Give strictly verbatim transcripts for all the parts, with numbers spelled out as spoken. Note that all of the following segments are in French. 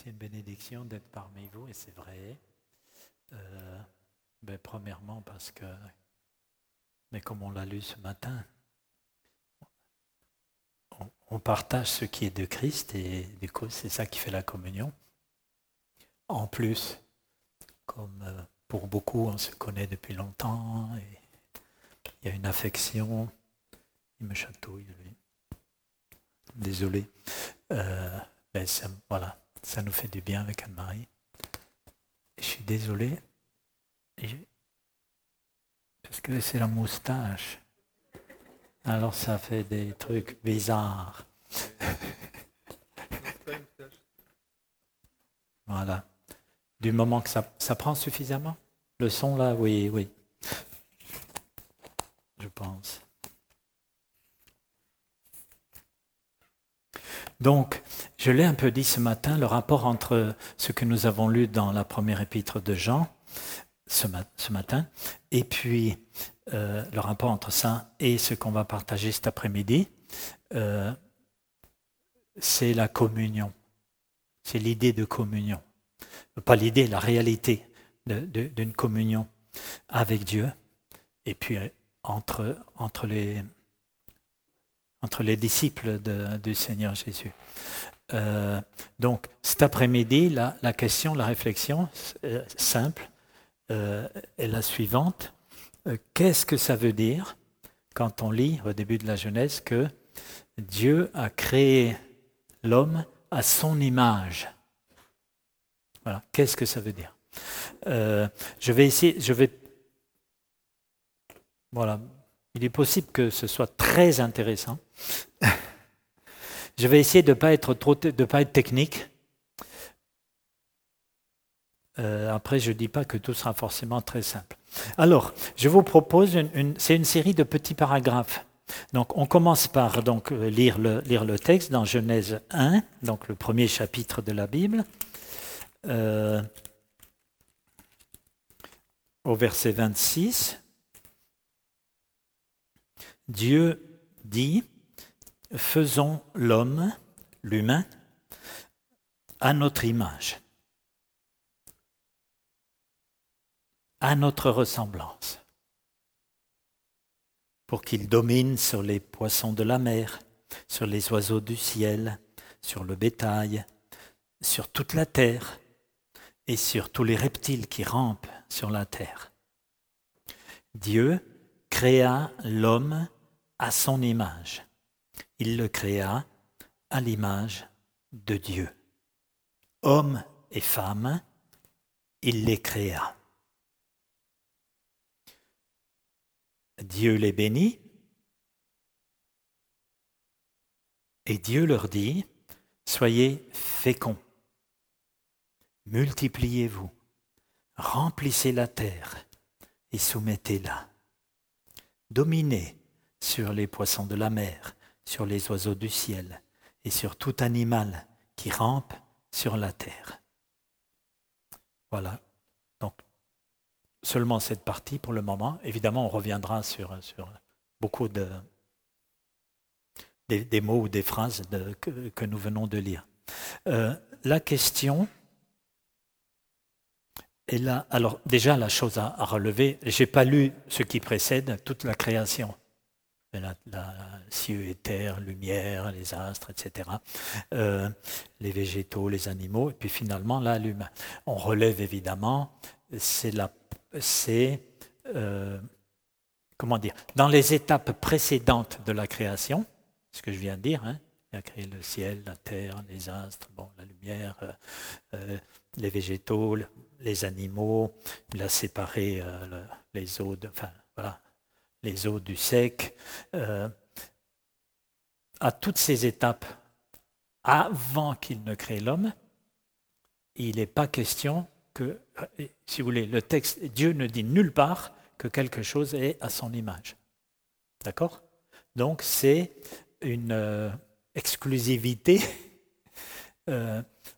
C'est une bénédiction d'être parmi vous, et c'est vrai. Euh, ben, premièrement parce que, mais comme on l'a lu ce matin, on, on partage ce qui est de Christ, et du coup c'est ça qui fait la communion. En plus, comme euh, pour beaucoup on se connaît depuis longtemps, et il y a une affection, il me chatouille lui. Désolé. Euh, ben ça, voilà, ça nous fait du bien avec Anne-Marie. Je suis désolé. Parce que c'est la moustache. Alors ça fait des trucs bizarres. Voilà. Du moment que ça, ça prend suffisamment. Le son là, oui, oui. Je pense. Donc, je l'ai un peu dit ce matin, le rapport entre ce que nous avons lu dans la première épître de Jean, ce, mat- ce matin, et puis euh, le rapport entre ça et ce qu'on va partager cet après-midi, euh, c'est la communion. C'est l'idée de communion. Pas l'idée, la réalité de, de, d'une communion avec Dieu, et puis entre, entre, les, entre les disciples de, du Seigneur Jésus. Euh, donc cet après-midi, la, la question, la réflexion euh, simple euh, est la suivante. Euh, qu'est-ce que ça veut dire quand on lit au début de la Genèse que Dieu a créé l'homme à son image? Voilà, qu'est-ce que ça veut dire? Euh, je vais essayer, je vais, voilà, il est possible que ce soit très intéressant. Je vais essayer de ne pas être trop, de pas être technique. Euh, après, je ne dis pas que tout sera forcément très simple. Alors, je vous propose, une, une, c'est une série de petits paragraphes. Donc, on commence par donc, lire, le, lire le texte dans Genèse un, donc le premier chapitre de la Bible, euh, au verset vingt-six. Dieu dit, faisons l'homme, l'humain, à notre image, à notre ressemblance, pour qu'il domine sur les poissons de la mer, sur les oiseaux du ciel, sur le bétail, sur toute la terre et sur tous les reptiles qui rampent sur la terre. Dieu créa l'homme à son image. Il le créa à l'image de Dieu. Hommes et femmes, il les créa. Dieu les bénit et Dieu leur dit, soyez féconds, multipliez-vous, remplissez la terre et soumettez-la. Dominez sur les poissons de la mer, sur les oiseaux du ciel et sur tout animal qui rampe sur la terre. Voilà. Donc, seulement cette partie pour le moment. Évidemment, on reviendra sur, sur beaucoup de, des, des mots ou des phrases de, que, que nous venons de lire. Euh, la question est là. Alors, déjà, la chose à, à relever, je n'ai pas lu ce qui précède toute la création. La, la, cieux et terre, lumière, les astres, et cetera. Euh, les végétaux, les animaux, et puis finalement, là, l'humain. On relève évidemment, c'est, la, c'est euh, comment dire, dans les étapes précédentes de la création, ce que je viens de dire, hein, il a créé le ciel, la terre, les astres, bon, la lumière, euh, euh, les végétaux, les animaux, il a séparé euh, le, les eaux, de, enfin, voilà, les eaux du sec. Euh, à toutes ces étapes, avant qu'il ne crée l'homme, il n'est pas question que, si vous voulez, le texte, Dieu ne dit nulle part que quelque chose est à son image. D'accord ? Donc c'est une euh, exclusivité euh,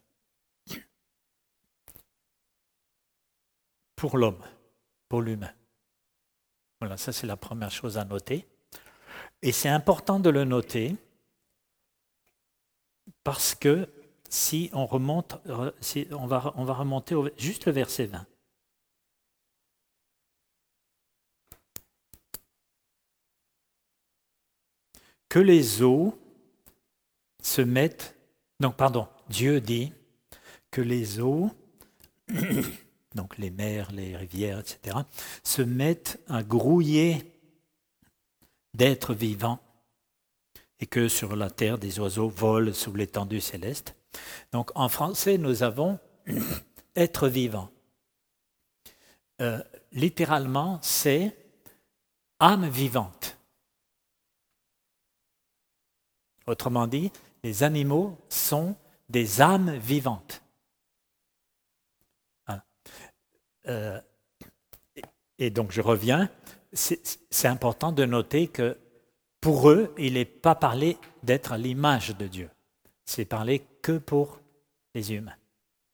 pour l'homme, pour l'humain. Voilà, ça c'est la première chose à noter. Et c'est important de le noter parce que si on remonte, si on, va, on va remonter au, juste le verset vingt. Que les eaux se mettent, donc pardon, Dieu dit que les eaux, donc les mers, les rivières, et cetera, se mettent à grouiller d'êtres vivants et que sur la terre, des oiseaux volent sous l'étendue céleste. Donc en français, nous avons être vivant. Euh, littéralement, c'est âme vivante. Autrement dit, les animaux sont des âmes vivantes. Hein. Euh, et donc je reviens, c'est, c'est important de noter que pour eux, il n'est pas parlé d'être à l'image de Dieu. C'est parlé que pour les humains. D'accord ?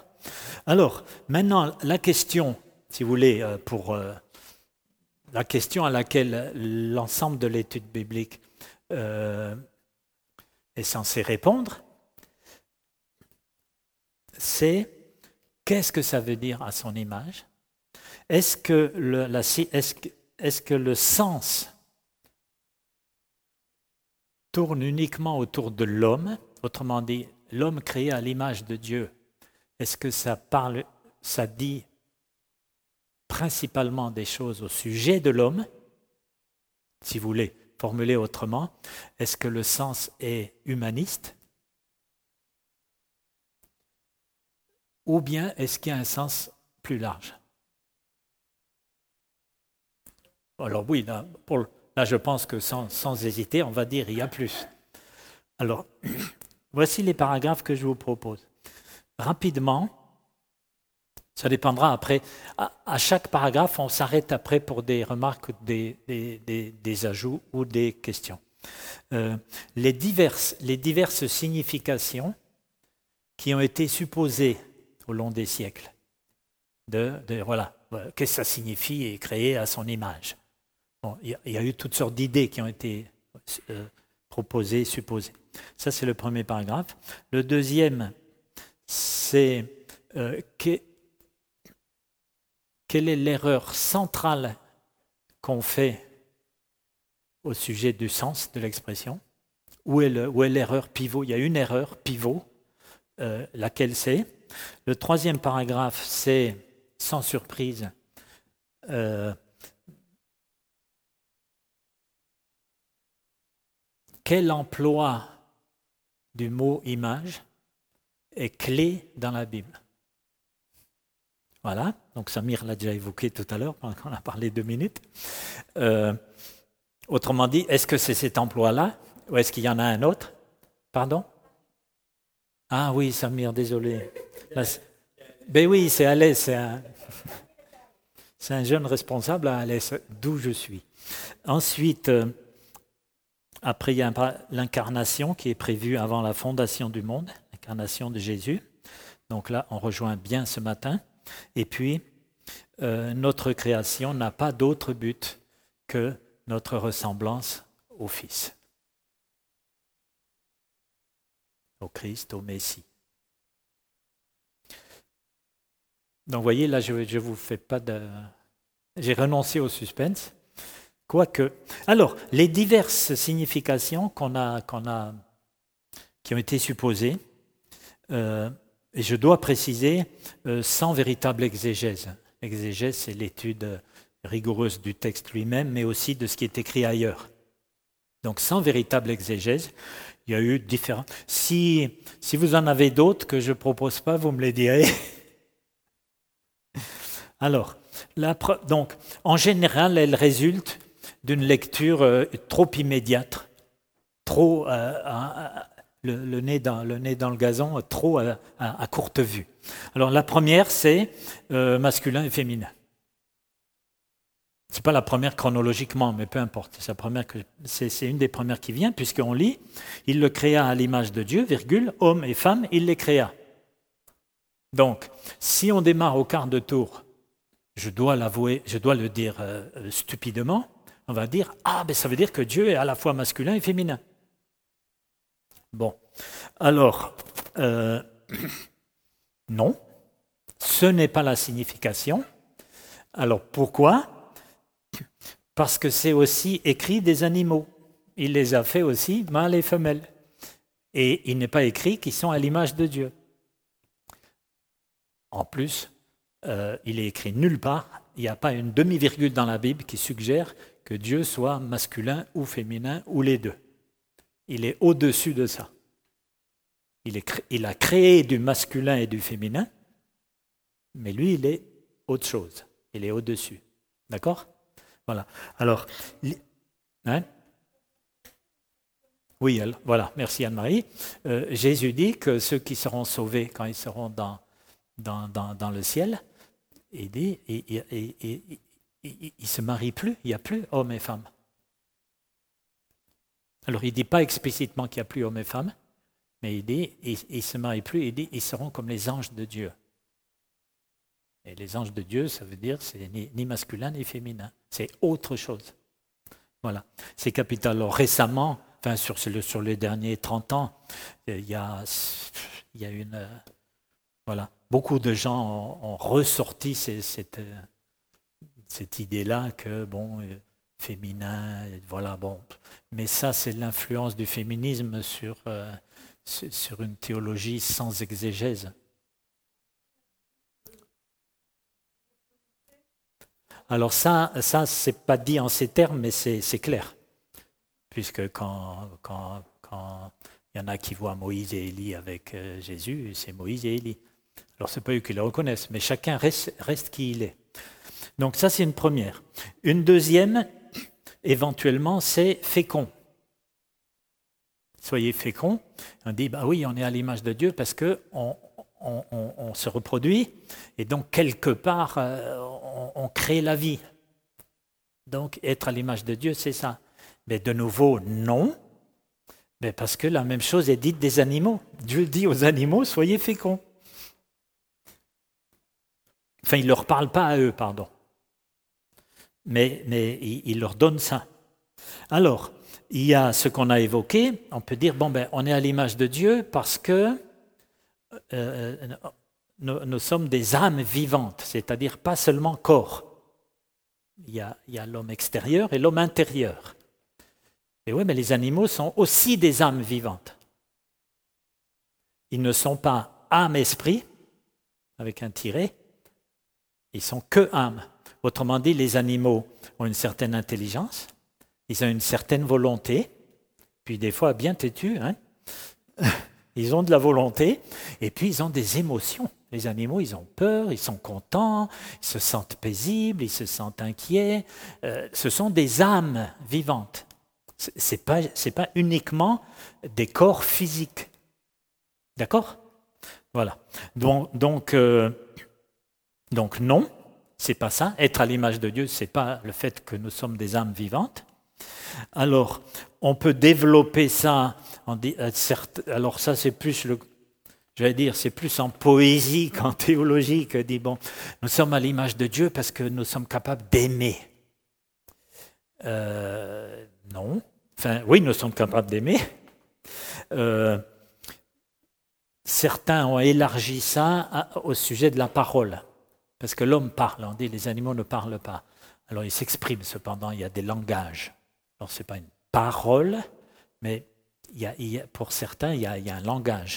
Alors, maintenant, la question, si vous voulez, pour euh, la question à laquelle l'ensemble de l'étude biblique euh, est censé répondre, c'est qu'est-ce que ça veut dire à son image ? Est-ce que le, la, est-ce que, est-ce que le sens tourne uniquement autour de l'homme, autrement dit, l'homme créé à l'image de Dieu, est-ce que ça parle, ça dit principalement des choses au sujet de l'homme, si vous voulez formuler autrement, est-ce que le sens est humaniste, ou bien est-ce qu'il y a un sens plus large ? Alors oui, là, pour, là je pense que sans, sans hésiter, on va dire il y a plus. Alors, voici les paragraphes que je vous propose. Rapidement, ça dépendra après. À, à chaque paragraphe, on s'arrête après pour des remarques, des, des, des, des ajouts ou des questions. Euh, les, diverses, les diverses significations qui ont été supposées au long des siècles, de, de voilà, qu'est-ce que ça signifie et créé à son image. Bon, il, y a, il y a eu toutes sortes d'idées qui ont été euh, proposées, supposées. Ça, c'est le premier paragraphe. Le deuxième, c'est euh, que, quelle est l'erreur centrale qu'on fait au sujet du sens de l'expression ? Où est, le, où est l'erreur pivot ? Il y a une erreur pivot, euh, laquelle c'est ? Le troisième paragraphe, c'est, sans surprise, euh, quel emploi du mot image est clé dans la Bible. Voilà, donc Samir l'a déjà évoqué tout à l'heure, pendant qu'on a parlé deux minutes. Euh, autrement dit, est-ce que c'est cet emploi-là, ou est-ce qu'il y en a un autre ? Pardon ? Ah oui, Samir, désolé. Là, ben oui, c'est Alès, c'est un, c'est un jeune responsable à Alès, d'où je suis. Ensuite, euh, après, il y a un, l'incarnation qui est prévue avant la fondation du monde, l'incarnation de Jésus. Donc là, on rejoint bien ce matin. Et puis, euh, notre création n'a pas d'autre but que notre ressemblance au Fils, au Christ, au Messie. Donc, vous voyez, là, je ne vous fais pas de... J'ai renoncé au suspense. Quoique. Alors, les diverses significations qu'on a, qu'on a, qui ont été supposées, euh, et je dois préciser, euh, sans véritable exégèse. L'exégèse, c'est l'étude rigoureuse du texte lui-même, mais aussi de ce qui est écrit ailleurs. Donc, sans véritable exégèse, il y a eu différents... Si, si vous en avez d'autres que je ne propose pas, vous me les direz. Alors, la pre... donc, en général, elle résulte d'une lecture euh, trop immédiate, trop... Euh, euh, Le, le, nez dans, le nez dans le gazon, trop à, à, à courte vue. Alors la première, c'est euh, masculin et féminin. Ce n'est pas la première chronologiquement, mais peu importe. C'est, la première que, c'est, c'est une des premières qui vient, puisqu'on lit « Il le créa à l'image de Dieu, virgule, homme et femme, il les créa ». Donc, si on démarre au quart de tour, je dois l'avouer, je dois le dire euh, stupidement, on va dire « Ah, ben ça veut dire que Dieu est à la fois masculin et féminin ». Bon, alors, euh, non, ce n'est pas la signification. Alors pourquoi ? Parce que c'est aussi écrit des animaux. Il les a fait aussi, mâles et femelles. Et il n'est pas écrit qu'ils sont à l'image de Dieu. En plus, euh, il est écrit nulle part, il n'y a pas une demi-virgule dans la Bible qui suggère que Dieu soit masculin ou féminin ou les deux. Il est au-dessus de ça. Il, est, il a créé du masculin et du féminin, mais lui, il est autre chose. Il est au-dessus. D'accord ? Voilà. Alors, hein ? Oui, elle, voilà, merci Anne-Marie. Euh, Jésus dit que ceux qui seront sauvés quand ils seront dans, dans, dans, dans le ciel, il dit, ils ne se marient plus, il n'y a plus hommes et femmes. Alors il ne dit pas explicitement qu'il n'y a plus hommes et femmes, mais il dit, ils ne se marient plus, il dit, ils seront comme les anges de Dieu. Et les anges de Dieu, ça veut dire, c'est ni, ni masculin ni féminin, c'est autre chose. Voilà, c'est capital. Alors récemment, enfin sur, sur les derniers trente ans, il y a, il y a une... Voilà, beaucoup de gens ont, ont ressorti ces, cette, cette idée-là que, bon, féminin, voilà, bon. Mais ça, c'est l'influence du féminisme sur, euh, sur une théologie sans exégèse. Alors ça, ça c'est pas dit en ces termes, mais c'est, c'est clair. Puisque quand, quand, quand il y en a qui voient Moïse et Élie avec euh, Jésus, c'est Moïse et Élie. Alors ce n'est pas eux qui le reconnaissent, mais chacun reste, reste qui il est. Donc ça, c'est une première. Une deuxième, éventuellement, c'est fécond. Soyez féconds. On dit, bah oui, on est à l'image de Dieu parce qu'on on, on, on se reproduit et donc quelque part, euh, on, on crée la vie. Donc être à l'image de Dieu, c'est ça. Mais de nouveau, non, mais parce que la même chose est dite des animaux. Dieu dit aux animaux, soyez féconds. Enfin, il ne leur parle pas à eux, pardon. Mais, mais il, il leur donne ça. Alors, il y a ce qu'on a évoqué, on peut dire, bon, ben, on est à l'image de Dieu parce que euh, nous, nous sommes des âmes vivantes, c'est-à-dire pas seulement corps. Il y a, il y a l'homme extérieur et l'homme intérieur. Et oui, mais les animaux sont aussi des âmes vivantes. Ils ne sont pas âme-esprit, avec un tiret, ils sont que âme. Autrement dit, les animaux ont une certaine intelligence, ils ont une certaine volonté, puis des fois bien têtus, hein. Ils ont de la volonté, et puis ils ont des émotions. Les animaux, ils ont peur, ils sont contents, ils se sentent paisibles, ils se sentent inquiets. Euh, ce sont des âmes vivantes. Ce n'est pas, c'est pas uniquement des corps physiques. D'accord ? Voilà. Donc, donc, euh, donc non, c'est pas ça. Être à l'image de Dieu, c'est pas le fait que nous sommes des âmes vivantes. Alors, on peut développer ça. En, alors ça, c'est plus le... J'allais dire, c'est plus en poésie qu'en théologie que dit, bon, nous sommes à l'image de Dieu parce que nous sommes capables d'aimer. Euh, non. Enfin, oui, nous sommes capables d'aimer. Euh, certains ont élargi ça à, au sujet de la parole. Parce que l'homme parle, on dit les animaux ne parlent pas. Alors ils s'expriment cependant, il y a des langages. Alors ce n'est pas une parole, mais il y a, il y a, pour certains, il y a, il y a un langage.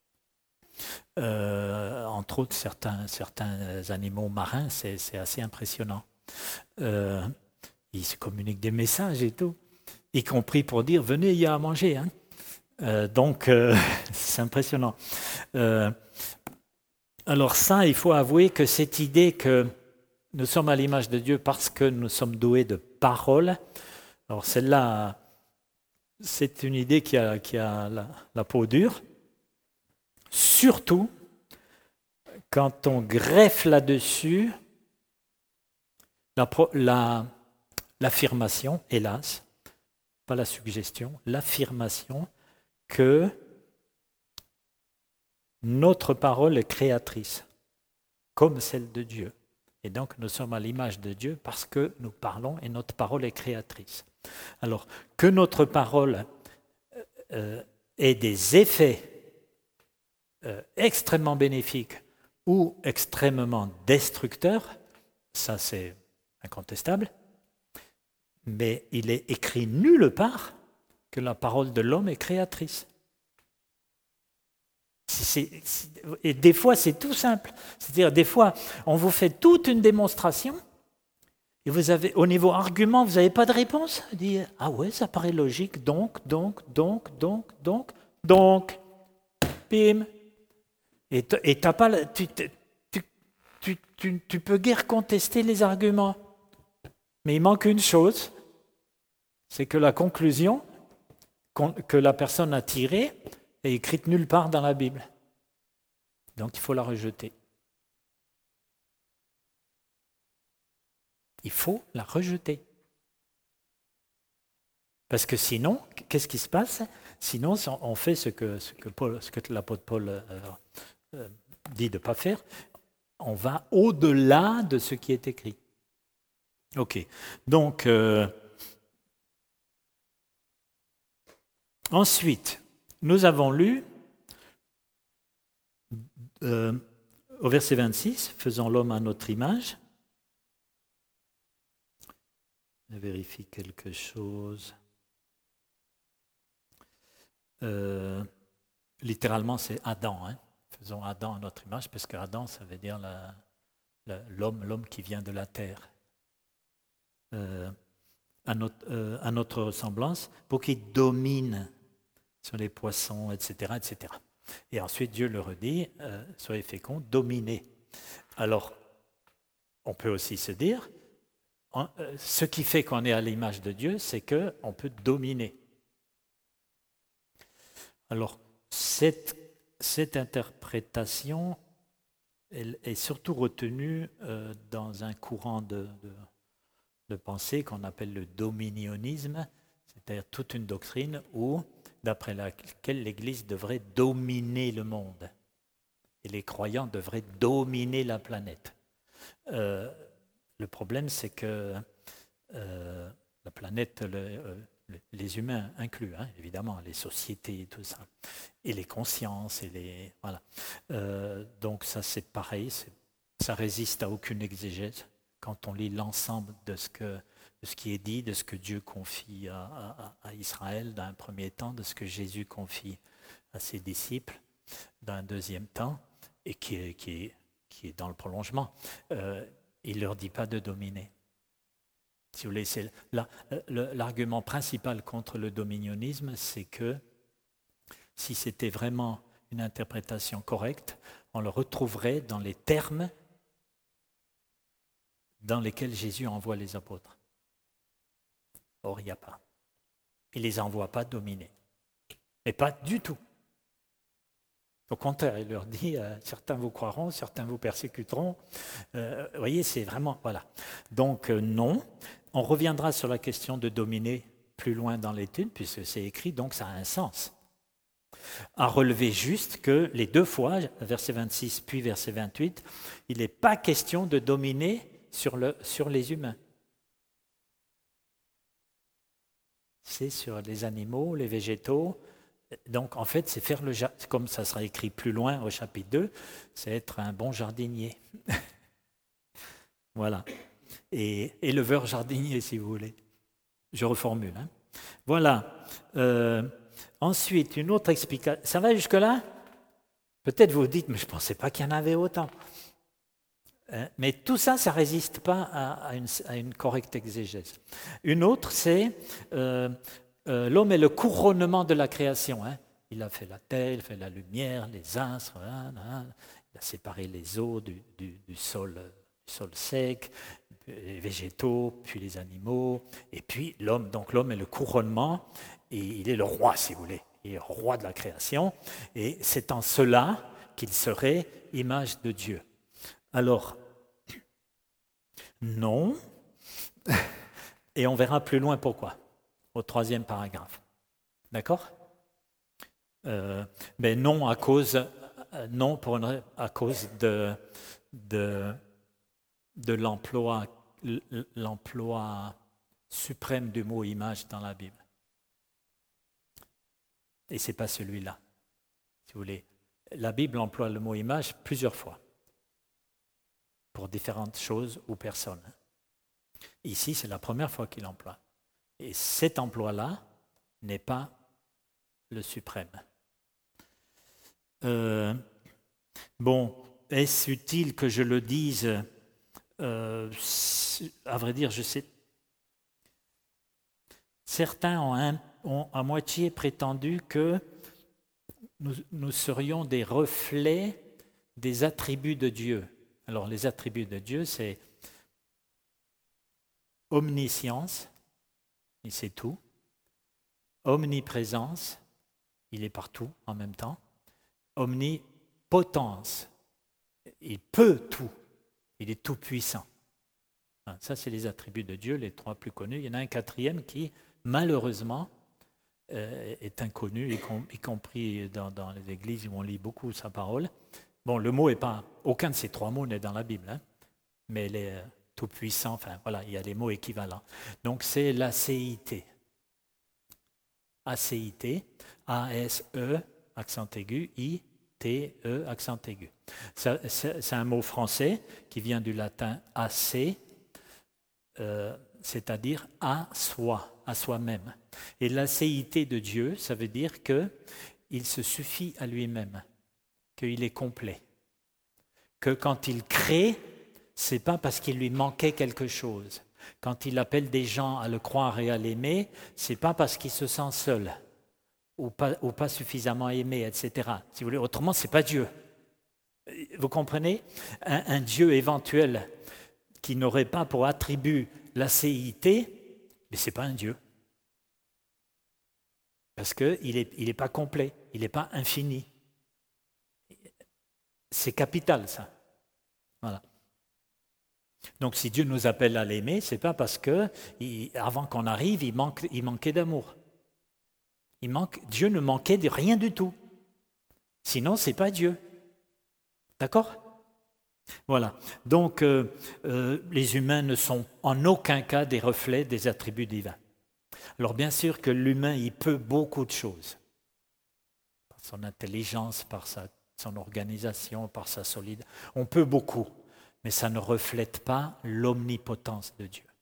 Euh, entre autres, certains, certains animaux marins, c'est, c'est assez impressionnant. Euh, ils se communiquent des messages et tout, y compris pour dire « venez, il y a à manger hein. ». Euh, donc, euh, c'est impressionnant. Euh, alors ça, il faut avouer que cette idée que nous sommes à l'image de Dieu parce que nous sommes doués de parole, alors celle-là, c'est une idée qui a, qui a la, la peau dure, surtout quand on greffe là-dessus la, la, l'affirmation, hélas, pas la suggestion, l'affirmation que notre parole est créatrice, comme celle de Dieu. Et donc nous sommes à l'image de Dieu parce que nous parlons et notre parole est créatrice. Alors, que notre parole euh, ait des effets euh, extrêmement bénéfique ou extrêmement destructeur, ça c'est incontestable, mais il est écrit nulle part que la parole de l'homme est créatrice. C'est, c'est, et des fois, c'est tout simple. C'est-à-dire, des fois, on vous fait toute une démonstration et vous avez, au niveau argument, vous n'avez pas de réponse. Vous dites, ah ouais, ça paraît logique, donc, donc, donc, donc, donc, donc, bim. Et, et t'as pas, la- tu, tu, tu, tu, tu peux guère contester les arguments. Mais il manque une chose, c'est que la conclusion que la personne a tirée est écrite nulle part dans la Bible. Donc il faut la rejeter. Il faut la rejeter. Parce que sinon, qu'est-ce qui se passe? Sinon, on fait ce que, ce que, Paul, ce que l'apôtre Paul euh, euh, dit de ne pas faire. On va au-delà de ce qui est écrit. Ok. Donc, euh, ensuite, nous avons lu euh, au verset vingt-six, faisons l'homme à notre image. Je vérifie quelque chose. Euh, littéralement, c'est Adam. Hein. Faisons Adam à notre image, parce que Adam, ça veut dire la, la, l'homme, l'homme qui vient de la terre. Euh, à, notre, euh, à notre ressemblance, pour qu'il domine sur les poissons, et cetera, et cetera. Et ensuite, Dieu le redit, euh, soyez féconds, dominez. Alors, on peut aussi se dire, hein, ce qui fait qu'on est à l'image de Dieu, c'est qu'on peut dominer. Alors, cette, cette interprétation, elle est surtout retenue euh, dans un courant de, de, de pensée qu'on appelle le dominionnisme, c'est-à-dire toute une doctrine où, d'après laquelle l'Église devrait dominer le monde et les croyants devraient dominer la planète. Euh, le problème, c'est que euh, la planète, le, euh, les humains inclus, hein, évidemment, les sociétés et tout ça, et les consciences, et les voilà. Euh, donc ça, c'est pareil, c'est, ça résiste à aucune exégèse quand on lit l'ensemble de ce que de ce qui est dit, de ce que Dieu confie à, à, à Israël dans un premier temps, de ce que Jésus confie à ses disciples dans un deuxième temps, et qui est, qui est, qui est dans le prolongement. Euh, il ne leur dit pas de dominer. Si vous voulez, c'est la, l'argument principal contre le dominionnisme, c'est que si c'était vraiment une interprétation correcte, on le retrouverait dans les termes dans lesquels Jésus envoie les apôtres. Or, il n'y a pas. Il ne les envoie pas dominer. Mais pas du tout. Au contraire, il leur dit, euh, certains vous croiront, certains vous persécuteront. Euh, vous voyez, c'est vraiment, voilà. Donc, euh, non. On reviendra sur la question de dominer plus loin dans l'étude, puisque c'est écrit, donc ça a un sens. À relever juste que les deux fois, verset vingt-six puis verset vingt-huit, il n'est pas question de dominer sur, le, sur les humains. C'est sur les animaux, les végétaux. Donc en fait, c'est faire le jardin, comme ça sera écrit plus loin au chapitre deux, c'est être un bon jardinier. Voilà. Et éleveur jardinier, si vous voulez. Je reformule. Hein. Voilà. Euh, ensuite, une autre explication. Ça va jusque-là? Peut-être vous dites, mais je ne pensais pas qu'il y en avait autant. Hein, mais tout ça, ça ne résiste pas à, à, une, à une correcte exégèse. Une autre, c'est euh, euh, l'homme est le couronnement de la création. Hein. Il a fait la terre, il a fait la lumière, les astres, hein, hein, il a séparé les eaux du, du, du, sol, du sol sec, les végétaux, puis les animaux, et puis l'homme. Donc l'homme est le couronnement, et il est le roi, si vous voulez. Il est le roi de la création, et c'est en cela qu'il serait image de Dieu. Alors, non, et on verra plus loin pourquoi, au troisième paragraphe. D'accord ? euh, Mais non à cause, non pour une, à cause de, de, de l'emploi, l'emploi suprême du mot image dans la Bible. Et ce n'est pas celui-là, si vous voulez. la Bible emploie le mot image plusieurs fois, pour différentes choses ou personnes. Ici, c'est la première fois qu'il emploie. Et cet emploi-là n'est pas le suprême. Euh, bon, est-ce utile que je le dise? euh, À vrai dire, je sais. Certains ont, un, ont à moitié prétendu que nous, nous serions des reflets des attributs de Dieu. Alors, les attributs de Dieu, c'est omniscience, il sait tout, omniprésence, il est partout en même temps, omnipotence, il peut tout, il est tout puissant. Ça, c'est les attributs de Dieu, les trois plus connus. Il y en a un quatrième qui, malheureusement, euh, est inconnu, y, com- y compris dans, dans les églises où on lit beaucoup sa parole. Bon, le mot est pas, aucun de ces trois mots n'est dans la Bible, hein, mais les euh, tout puissant, enfin voilà, il y a les mots équivalents. Donc c'est l'acéité. Acéité, A S E, accent aigu, I, T, E, accent aigu. C'est, c'est, c'est un mot français qui vient du latin ac, euh, c'est-à-dire à soi, à soi-même. Et l'acéité de Dieu, ça veut dire qu'il se suffit à lui-même, qu'il est complet. Que quand il crée, ce n'est pas parce qu'il lui manquait quelque chose. Quand il appelle des gens à le croire et à l'aimer, ce n'est pas parce qu'il se sent seul ou pas, ou pas suffisamment aimé, et cetera. Si vous voulez, autrement, ce n'est pas Dieu. Vous comprenez? un, un Dieu éventuel qui n'aurait pas pour attribut l'acéité, mais ce n'est pas un Dieu. Parce qu'il n'est il est pas complet, il n'est pas infini. C'est capital, ça. Voilà. Donc, si Dieu nous appelle à l'aimer, ce n'est pas parce qu'avant qu'on arrive, il, manque, il manquait d'amour. Il manque, Dieu ne manquait de rien du tout. Sinon, ce n'est pas Dieu. D'accord? Voilà. Donc, euh, euh, les humains ne sont en aucun cas des reflets des attributs divins. Alors, bien sûr que l'humain, il peut beaucoup de choses. Par son intelligence, par sa, son organisation, par sa solide. On peut beaucoup, mais ça ne reflète pas l'omnipotence de Dieu.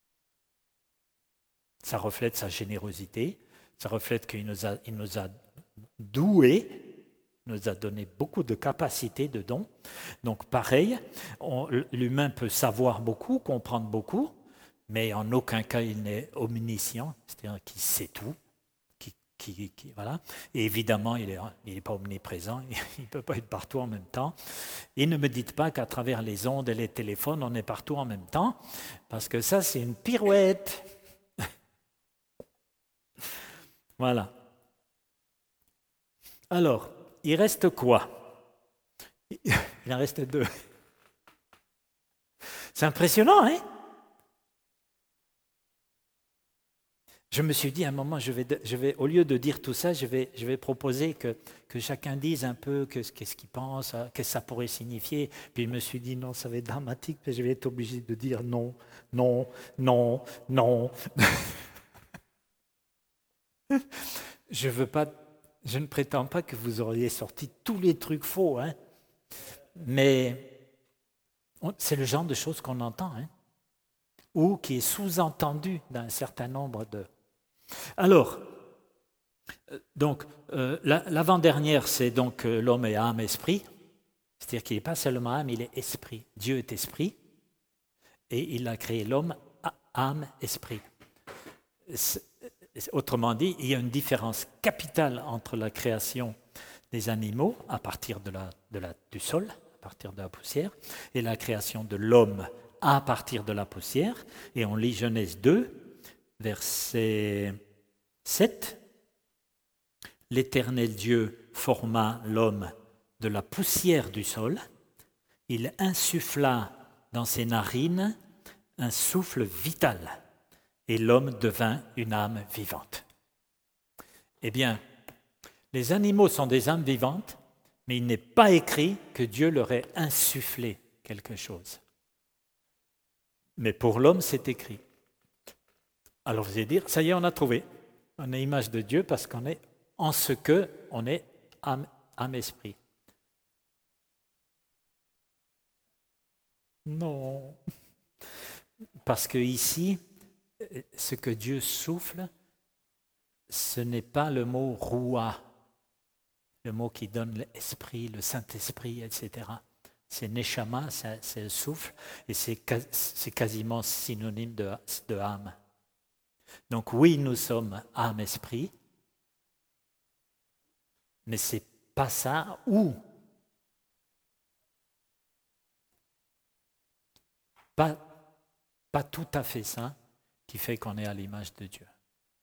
Ça reflète sa générosité, ça reflète qu'il nous a, il nous a doués, nous a donné beaucoup de capacités, de dons. Donc pareil, on, l'humain peut savoir beaucoup, comprendre beaucoup, mais en aucun cas il n'est omniscient, c'est-à-dire qu'il sait tout. Qui, qui, qui, voilà. Et évidemment, il n'est pas omniprésent, il ne peut pas être partout en même temps. Et ne me dites pas qu'à travers les ondes et les téléphones, on est partout en même temps, parce que ça, c'est une pirouette. Voilà. Alors, il reste quoi? Il en reste deux. C'est impressionnant, hein? Je me suis dit à un moment, je vais, je vais, au lieu de dire tout ça, je vais, je vais proposer que, que chacun dise un peu qu'est-ce qu'il pense, qu'est-ce que ça pourrait signifier. Puis je me suis dit, non, ça va être dramatique, puis je vais être obligé de dire non, non, non, non. Je veux pas, je ne prétends pas que vous auriez sorti tous les trucs faux, hein, mais c'est le genre de choses qu'on entend, hein, ou qui est sous-entendu dans un certain nombre de... Alors, donc, euh, l'avant-dernière, c'est donc euh, l'homme est âme, esprit, c'est-à-dire qu'il n'est pas seulement âme, il est esprit. Dieu est esprit, et il a créé l'homme âme, esprit. Autrement dit, il y a une différence capitale entre la création des animaux à partir de la, de la, du sol, à partir de la poussière, et la création de l'homme à partir de la poussière. Et on lit Genèse deux, verset sept. L'Éternel Dieu forma l'homme de la poussière du sol. Il insuffla dans ses narines un souffle vital. Et l'homme devint une âme vivante. Eh bien, les animaux sont des âmes vivantes, mais il n'est pas écrit que Dieu leur ait insufflé quelque chose. Mais pour l'homme, c'est écrit. Alors vous allez dire, ça y est, on a trouvé. On est image de Dieu parce qu'on est en ce que on est âme, âme esprit. Non. Parce que ici, ce que Dieu souffle, ce n'est pas le mot roua, le mot qui donne l'esprit, le Saint-Esprit, et cetera. C'est neshama, c'est le souffle, et c'est quasiment synonyme de, de âme. Donc oui, nous sommes âme-esprit, mais ce n'est pas ça ou pas, pas tout à fait ça qui fait qu'on est à l'image de Dieu.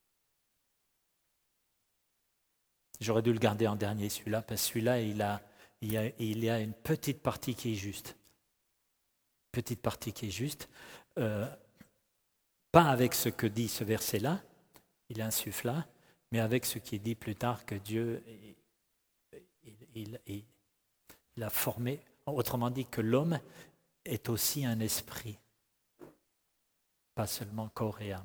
J'aurais dû le garder en dernier, celui-là, parce que celui-là, il, a, il, a, il y a une petite partie qui est juste. Petite partie qui est juste. Euh, pas avec ce que dit ce verset-là, il insuffle là, mais avec ce qui est dit plus tard que Dieu il, il, il, il a formé. Autrement dit, que l'homme est aussi un esprit, pas seulement corps et âme.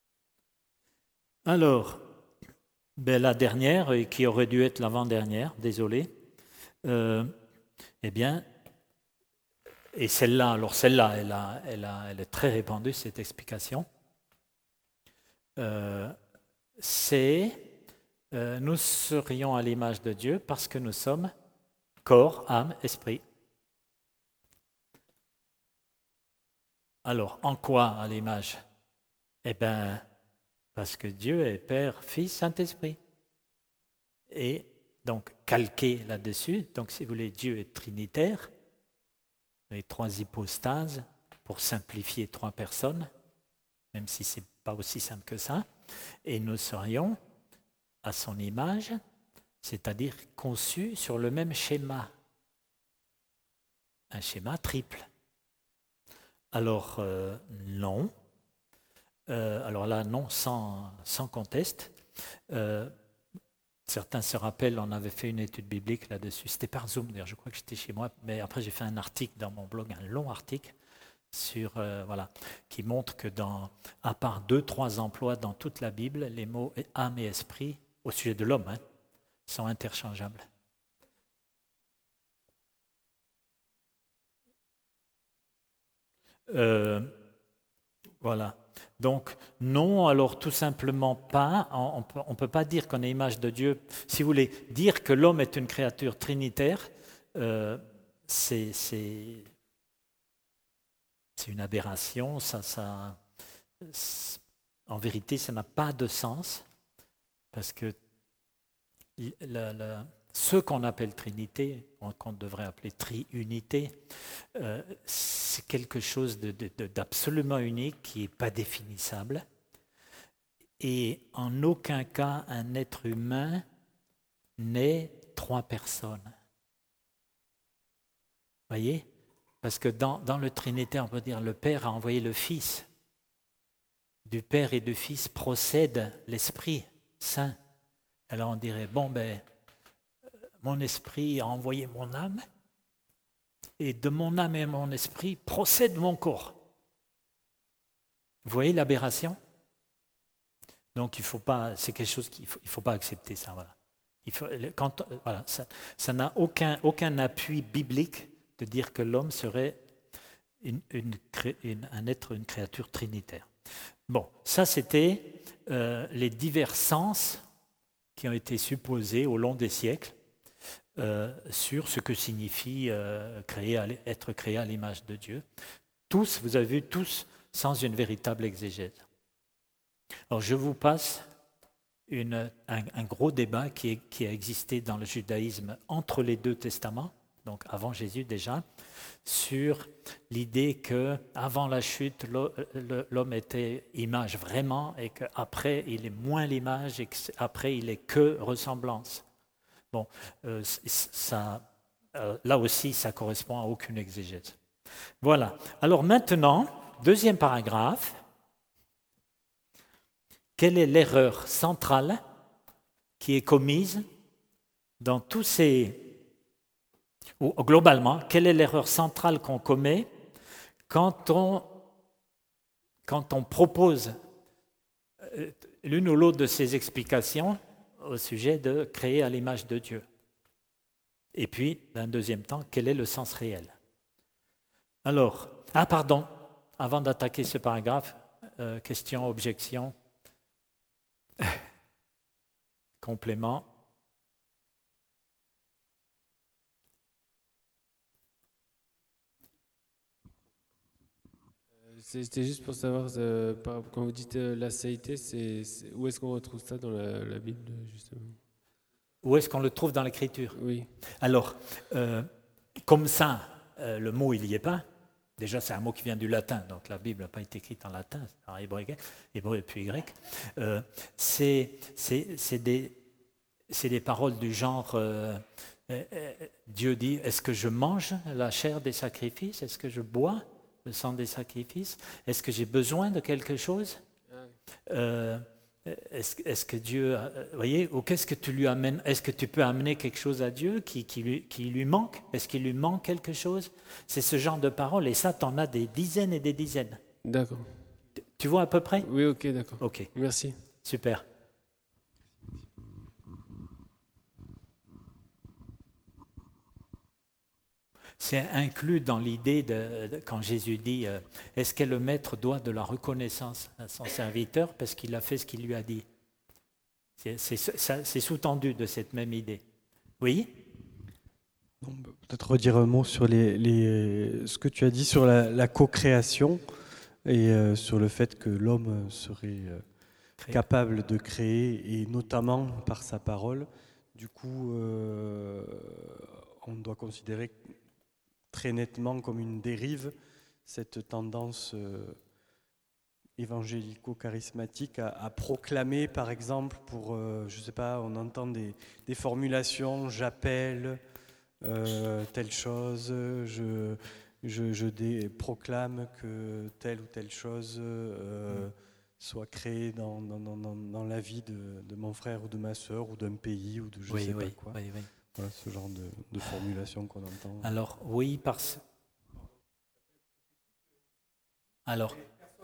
Alors, ben, la dernière, qui aurait dû être l'avant-dernière, désolé, euh, eh bien, et celle-là, alors celle-là, elle, a, elle, a, elle est très répandue, cette explication, euh, c'est euh, nous serions à l'image de Dieu parce que nous sommes corps, âme, esprit. Alors, en quoi à l'image? Eh bien, parce que Dieu est Père, Fils, Saint-Esprit. Et donc, calqué là-dessus, donc si vous voulez, Dieu est trinitaire, les trois hypostases, pour simplifier trois personnes, même si ce n'est pas aussi simple que ça, et nous serions à son image, c'est-à-dire conçus sur le même schéma, un schéma triple. Alors, euh, non. Euh, alors là, non, sans, sans conteste. Euh, certains se rappellent, on avait fait une étude biblique là-dessus. C'était par Zoom, d'ailleurs, je crois que j'étais chez moi. Mais après, j'ai fait un article dans mon blog, un long article, sur, euh, voilà, qui montre que, dans, à part deux, trois emplois dans toute la Bible, les mots âme et esprit, au sujet de l'homme, hein, sont interchangeables. Euh, voilà. Donc, non, alors tout simplement pas. On ne peut pas dire qu'on est image de Dieu. Si vous voulez dire que l'homme est une créature trinitaire, euh, c'est, c'est, c'est une aberration. Ça, ça, en vérité, ça n'a pas de sens. Parce que la, la, ce qu'on appelle Trinité, qu'on devrait appeler triunité, euh, c'est quelque chose de, de, de, d'absolument unique qui n'est pas définissable. Et en aucun cas, un être humain n'est trois personnes. Vous voyez? Parce que dans, dans le Trinité, on peut dire le Père a envoyé le Fils. Du Père et du Fils procède l'Esprit Saint. Alors on dirait, bon, ben, mon esprit a envoyé mon âme, et de mon âme et mon esprit procède mon corps. Vous voyez l'aberration? Donc il faut pas, c'est quelque chose qu'il faut, il faut pas accepter ça. Voilà. Il faut, quand, voilà, ça, ça n'a aucun, aucun appui biblique de dire que l'homme serait une, une, une, un être, une créature trinitaire. Bon, ça c'était euh, les divers sens qui ont été supposés au long des siècles euh, sur ce que signifie euh, créer à, être créé à l'image de Dieu. Tous, vous avez vu, tous sans une véritable exégèse. Alors je vous passe une, un, un gros débat qui, est, qui a existé dans le judaïsme entre les deux testaments, donc avant Jésus déjà, sur l'idée qu'avant la chute, l'homme était image vraiment et qu'après il est moins l'image et qu'après il est que ressemblance. Bon, euh, ça, euh, là aussi ça correspond à aucune exégèse. Voilà, alors maintenant, deuxième paragraphe. Quelle est l'erreur centrale qui est commise dans tous ces... ou globalement, quelle est l'erreur centrale qu'on commet quand on, quand on propose l'une ou l'autre de ces explications au sujet de créer à l'image de Dieu? Et puis, d'un deuxième temps, quel est le sens réel? Alors, Ah, pardon, avant d'attaquer ce paragraphe, euh, question, objection, complément. C'était juste pour savoir, euh, quand vous dites euh, l'acéité, c'est, c'est, où est-ce qu'on retrouve ça dans la, la Bible, justement? Où est-ce qu'on le trouve dans l'Écriture? Oui. Alors, euh, comme ça, euh, le mot, il n'y est pas. Déjà, c'est un mot qui vient du latin, donc la Bible n'a pas été écrite en latin, c'est en hébreu, hébreu et puis grec. Euh, c'est, c'est, c'est, des, c'est des paroles du genre, euh, euh, Dieu dit, est-ce que je mange la chair des sacrifices? Est-ce que je bois le sang des sacrifices? Est-ce que j'ai besoin de quelque chose? euh, est-ce, est-ce que Dieu, vous voyez, ou qu'est-ce que tu lui amènes? Est-ce que tu peux amener quelque chose à Dieu qui, qui, lui, qui lui manque? Est-ce qu'il lui manque quelque chose? C'est ce genre de paroles, et ça, tu en as des dizaines et des dizaines. D'accord. Tu vois à peu près? Oui, ok, d'accord. Ok. Merci. Super. C'est inclus dans l'idée de, de quand Jésus dit euh, est-ce que le maître doit de la reconnaissance à son serviteur parce qu'il a fait ce qu'il lui a dit? C'est, c'est, ça, c'est sous-tendu de cette même idée. Oui? Non, peut-être redire un mot sur les, les, ce que tu as dit sur la, la co-création et euh, sur le fait que l'homme serait euh, capable de créer, et notamment par sa parole. Du coup, euh, on doit considérer très nettement comme une dérive cette tendance euh, évangélico-charismatique à, à proclamer, par exemple, pour, euh, je ne sais pas, on entend des, des formulations, j'appelle euh, telle chose, je, je, je dé, proclame que telle ou telle chose euh, mmh. soit créée dans, dans, dans, dans la vie de, de mon frère ou de ma sœur ou d'un pays ou de je ne oui, sais oui, pas quoi. Oui, oui. Voilà ce genre de, de formulation qu'on entend. Alors, oui, parce... Alors...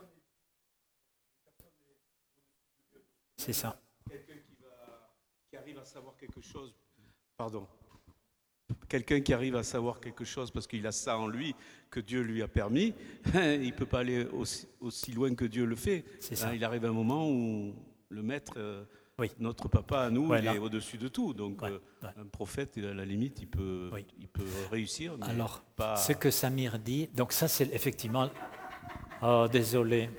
C'est ça. Quelqu'un qui, va, qui arrive à savoir quelque chose, pardon, quelqu'un qui arrive à savoir quelque chose parce qu'il a ça en lui, que Dieu lui a permis, il ne peut pas aller aussi, aussi loin que Dieu le fait. C'est ça. Il arrive un moment où le maître, euh, oui. notre papa à nous, voilà. il est au-dessus de tout. Donc ouais, euh, ouais. un prophète, à la limite, il peut, oui. il peut réussir. Mais alors, pas... ce que Samir dit, donc ça c'est effectivement... Oh, désolé.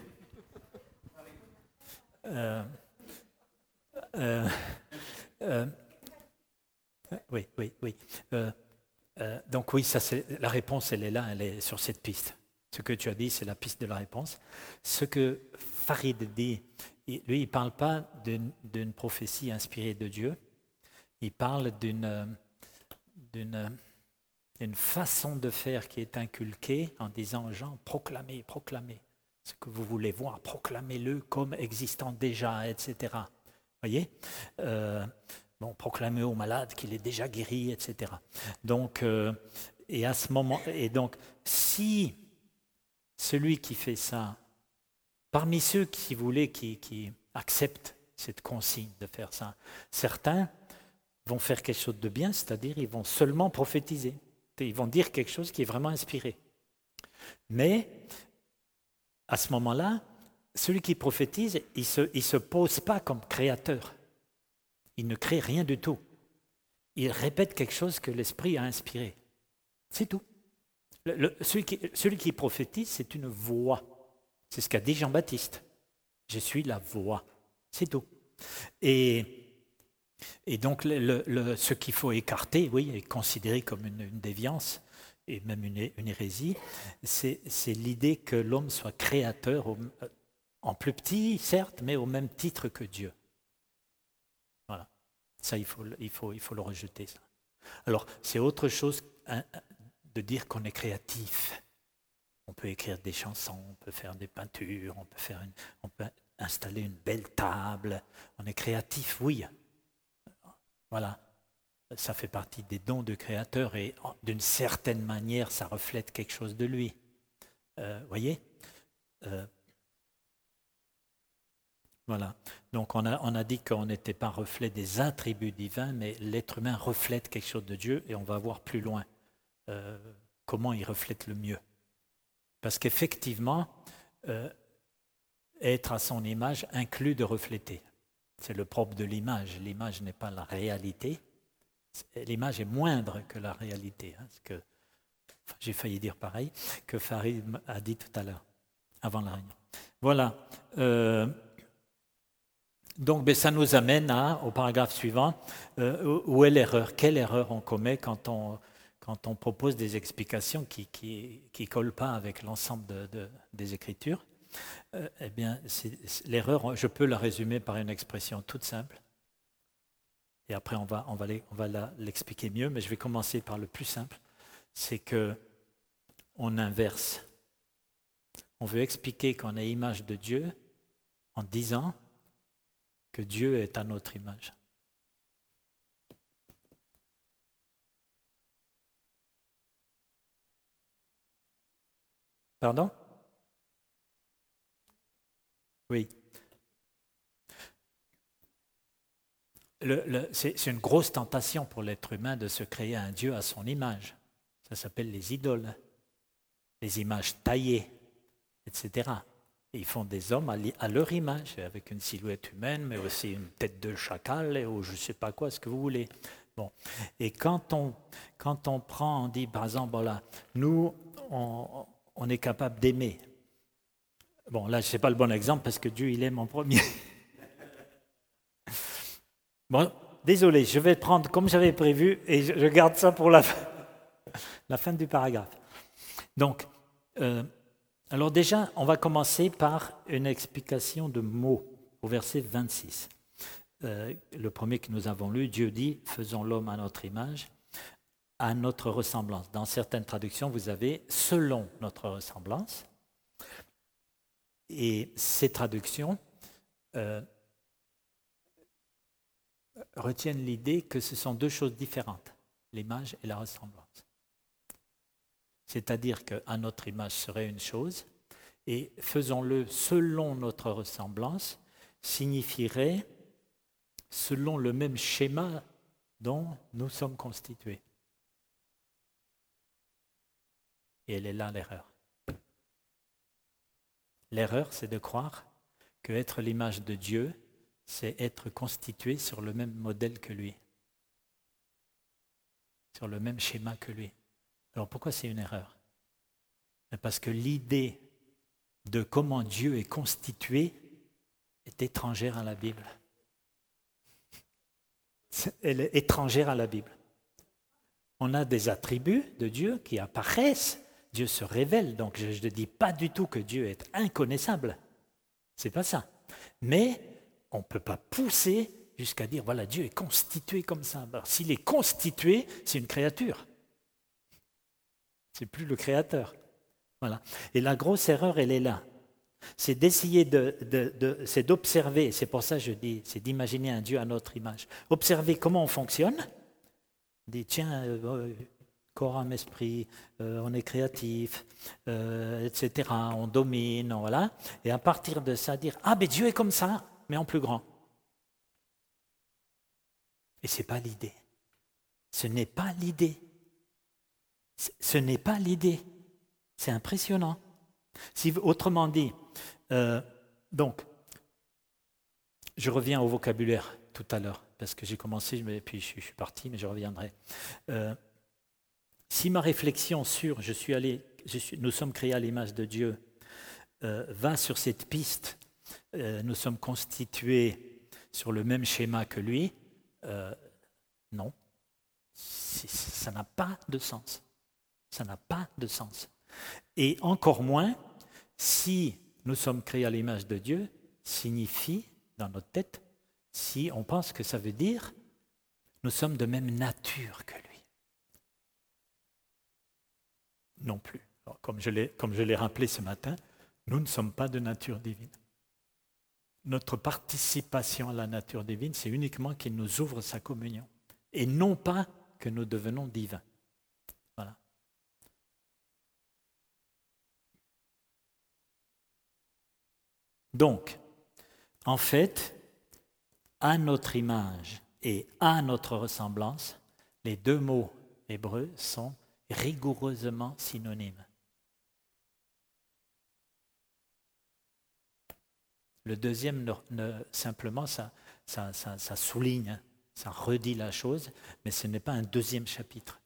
Euh, euh, euh, oui, oui, oui. Euh, euh, donc oui, ça c'est la réponse, elle est là, elle est sur cette piste. Ce que tu as dit, c'est la piste de la réponse. Ce que Farid dit, lui, il ne parle pas d'une, d'une prophétie inspirée de Dieu. Il parle d'une, d'une, d'une façon de faire qui est inculquée en disant aux gens, proclamez, proclamez. Ce que vous voulez voir, proclamez-le comme existant déjà, et cetera. Vous voyez euh, bon, proclamer aux malades qu'il est déjà guéri, et cetera. Donc, euh, et à ce moment, et donc, si celui qui fait ça, parmi ceux qui voulaient, qui, qui acceptent cette consigne de faire ça, certains vont faire quelque chose de bien, c'est-à-dire ils vont seulement prophétiser. Ils vont dire quelque chose qui est vraiment inspiré. Mais à ce moment-là, celui qui prophétise, il ne se, il se pose pas comme créateur. Il ne crée rien du tout. Il répète quelque chose que l'Esprit a inspiré. C'est tout. Le, le, celui, qui, celui qui prophétise, c'est une voix. C'est ce qu'a dit Jean-Baptiste. Je suis la voix. C'est tout. Et, et donc, le, le, le, ce qu'il faut écarter, oui, est considéré comme une, une déviance, et même une, une hérésie, c'est, c'est l'idée que l'homme soit créateur, au, en plus petit, certes, mais au même titre que Dieu. Voilà. Ça, il faut, il faut, il faut le rejeter. Ça. Alors, c'est autre chose hein, de dire qu'on est créatif. On peut écrire des chansons, on peut faire des peintures, on peut, faire une, on peut installer une belle table. On est créatif, oui. Voilà. Ça fait partie des dons du Créateur et d'une certaine manière, ça reflète quelque chose de lui. Vous euh, voyez euh, Voilà. Donc on a, on a dit qu'on n'était pas reflet des attributs divins, mais l'être humain reflète quelque chose de Dieu et on va voir plus loin euh, comment il reflète le mieux. Parce qu'effectivement, euh, être à son image inclut de refléter. C'est le propre de l'image. L'image n'est pas la réalité. L'image est moindre que la réalité. Hein, ce que, enfin, j'ai failli dire pareil que Farid a dit tout à l'heure, avant la réunion. Voilà. Euh, donc, ben, ça nous amène à, au paragraphe suivant. Euh, où est l'erreur? Quelle erreur on commet quand on, quand on propose des explications qui ne qui, qui collent pas avec l'ensemble de, de, des Écritures? Euh, eh bien, c'est, c'est, l'erreur, je peux la résumer par une expression toute simple. Et après, on va, on va, les, on va la, l'expliquer mieux, mais je vais commencer par le plus simple. C'est qu'on inverse. On veut expliquer qu'on est image de Dieu en disant que Dieu est à notre image. Pardon? Oui. Le, le, c'est, c'est une grosse tentation pour l'être humain de se créer un Dieu à son image. Ça s'appelle les idoles, les images taillées, et cetera. Et ils font des hommes à, à leur image, avec une silhouette humaine, mais aussi une tête de chacal, ou je ne sais pas quoi, ce que vous voulez. Bon. Et quand on, quand on prend, on dit, par exemple, voilà, nous, on, on est capable d'aimer. Bon, là, ce n'est pas le bon exemple parce que Dieu, il aime en premier. Bon, désolé, je vais prendre comme j'avais prévu et je garde ça pour la fin, la fin du paragraphe. Donc, euh, alors déjà, on va commencer par une explication de mots au verset vingt-six. Euh, le premier que nous avons lu, Dieu dit, faisons l'homme à notre image, à notre ressemblance. Dans certaines traductions, vous avez selon notre ressemblance. Et ces traductions euh, retiennent l'idée que ce sont deux choses différentes, l'image et la ressemblance. C'est-à-dire qu'à notre image serait une chose, et faisons-le selon notre ressemblance signifierait selon le même schéma dont nous sommes constitués. Et elle est là l'erreur. L'erreur, c'est de croire que être l'image de Dieu, c'est être constitué sur le même modèle que lui, sur le même schéma que lui. Alors pourquoi c'est une erreur? Parce que l'idée de comment Dieu est constitué est étrangère à la Bible. Elle est étrangère à la Bible. On a des attributs de Dieu qui apparaissent. Dieu se révèle, donc je ne dis pas du tout que Dieu est inconnaissable. C'est pas ça. Mais on ne peut pas pousser jusqu'à dire, voilà, Dieu est constitué comme ça. Alors, s'il est constitué, c'est une créature. C'est plus le créateur. Voilà. Et la grosse erreur, elle est là. C'est d'essayer de, de, de c'est d'observer, c'est pour ça que je dis, c'est d'imaginer un Dieu à notre image. Observer comment on fonctionne. On dit, tiens, euh, corps, âme, esprit, euh, on est créatif, euh, et cetera. On domine, on, voilà. Et à partir de ça, dire, ah, ben Dieu est comme ça, mais en plus grand. Et ce n'est pas l'idée. Ce n'est pas l'idée. Ce n'est pas l'idée. C'est impressionnant. Si, autrement dit, euh, donc, je reviens au vocabulaire tout à l'heure, parce que j'ai commencé, et puis je suis, je suis parti, mais je reviendrai. Euh, si ma réflexion sur je suis allé, je suis, nous sommes créés à l'image de Dieu, euh, va sur cette piste, euh, nous sommes constitués sur le même schéma que lui, euh, non, c'est, ça n'a pas de sens. Ça n'a pas de sens. Et encore moins, si nous sommes créés à l'image de Dieu, signifie, dans notre tête, si on pense que ça veut dire nous sommes de même nature que lui. Non plus. Alors, comme je l'ai, comme je l'ai rappelé ce matin, nous ne sommes pas de nature divine. Notre participation à la nature divine, c'est uniquement qu'il nous ouvre sa communion. Et non pas que nous devenons divins. Voilà. Donc, en fait, à notre image et à notre ressemblance, les deux mots hébreux sont rigoureusement synonymes. Le deuxième, ne, ne, simplement, ça, ça, ça, ça souligne, ça redit la chose, mais ce n'est pas un deuxième chapitre.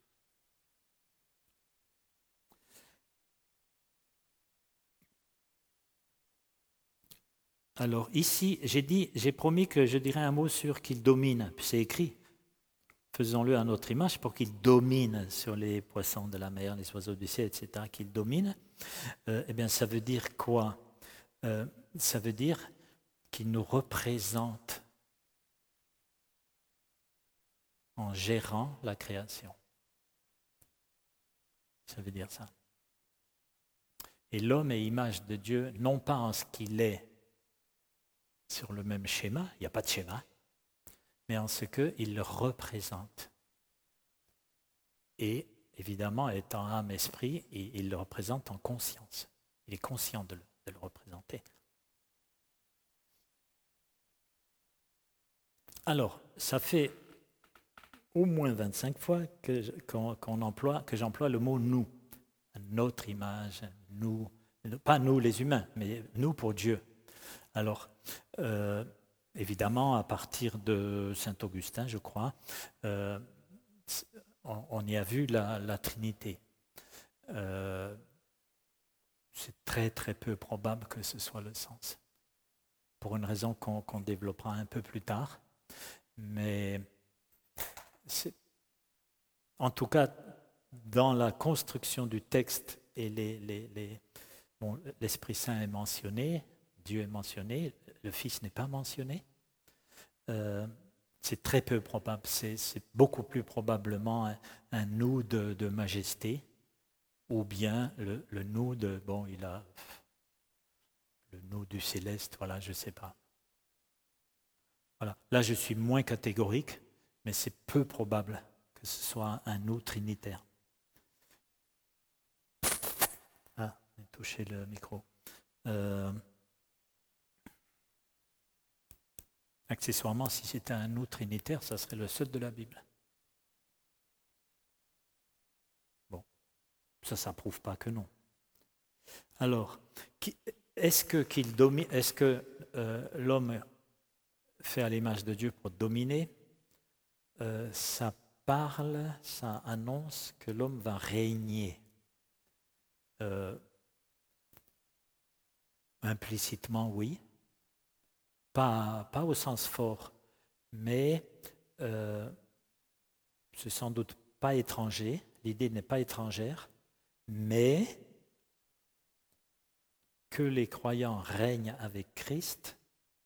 Alors ici, j'ai dit, j'ai promis que je dirais un mot sur qu'il domine, puis c'est écrit. Faisons-le à notre image pour qu'il domine sur les poissons de la mer, les oiseaux du ciel, et cetera, qu'il domine. Euh, eh bien, ça veut dire quoi? euh, Ça veut dire qu'il nous représente en gérant la création. Ça veut dire ça. Et l'homme est image de Dieu, non pas en ce qu'il est sur le même schéma, il n'y a pas de schéma, mais en ce qu'il le représente. Et évidemment, étant âme, esprit, il le représente en conscience. Il est conscient de le, de le représenter. Alors, ça fait au moins vingt-cinq fois que, qu'on, qu'on emploie, que j'emploie le mot « nous ». Notre image, nous, pas nous les humains, mais nous pour Dieu. Alors, euh, évidemment, à partir de saint Augustin, je crois, euh, on, on y a vu la, la Trinité. Euh, c'est très très peu probable que ce soit le sens, pour une raison qu'on, qu'on développera un peu plus tard. Mais c'est, en tout cas, dans la construction du texte, et les, les, les, bon, l'Esprit Saint est mentionné, Dieu est mentionné, le Fils n'est pas mentionné. Euh, c'est très peu probable, c'est, c'est beaucoup plus probablement un, un nous de, de majesté, ou bien le, le nous de, bon, il a le nous du céleste, voilà, je ne sais pas. Voilà. Là, je suis moins catégorique, mais c'est peu probable que ce soit un nous trinitaire. Ah, j'ai touché le micro. Euh, accessoirement, si c'était un nous trinitaire, ça serait le seul de la Bible. Bon, ça ne prouve pas que non. Alors, qui, est-ce que, qu'il domine, est-ce que euh, l'homme fait à l'image de Dieu pour dominer? euh, Ça parle, ça annonce que l'homme va régner. Euh, implicitement, oui. Pas, pas au sens fort, mais euh, c'est sans doute pas étranger. L'idée n'est pas étrangère, mais que les croyants règnent avec Christ,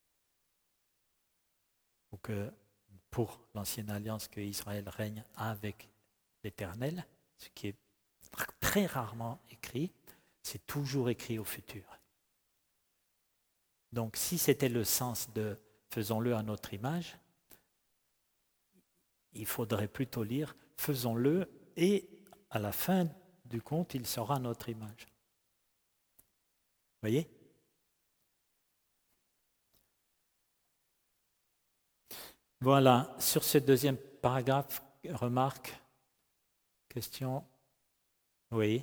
ou que pour l'Ancienne Alliance, que Israël règne avec l'Éternel, ce qui est très rarement écrit, c'est toujours écrit au futur. Donc si c'était le sens de « faisons-le à notre image », il faudrait plutôt lire « faisons-le » et à la fin du compte, il sera à notre image. Vous voyez ? Voilà, sur ce deuxième paragraphe, remarque, question. Oui.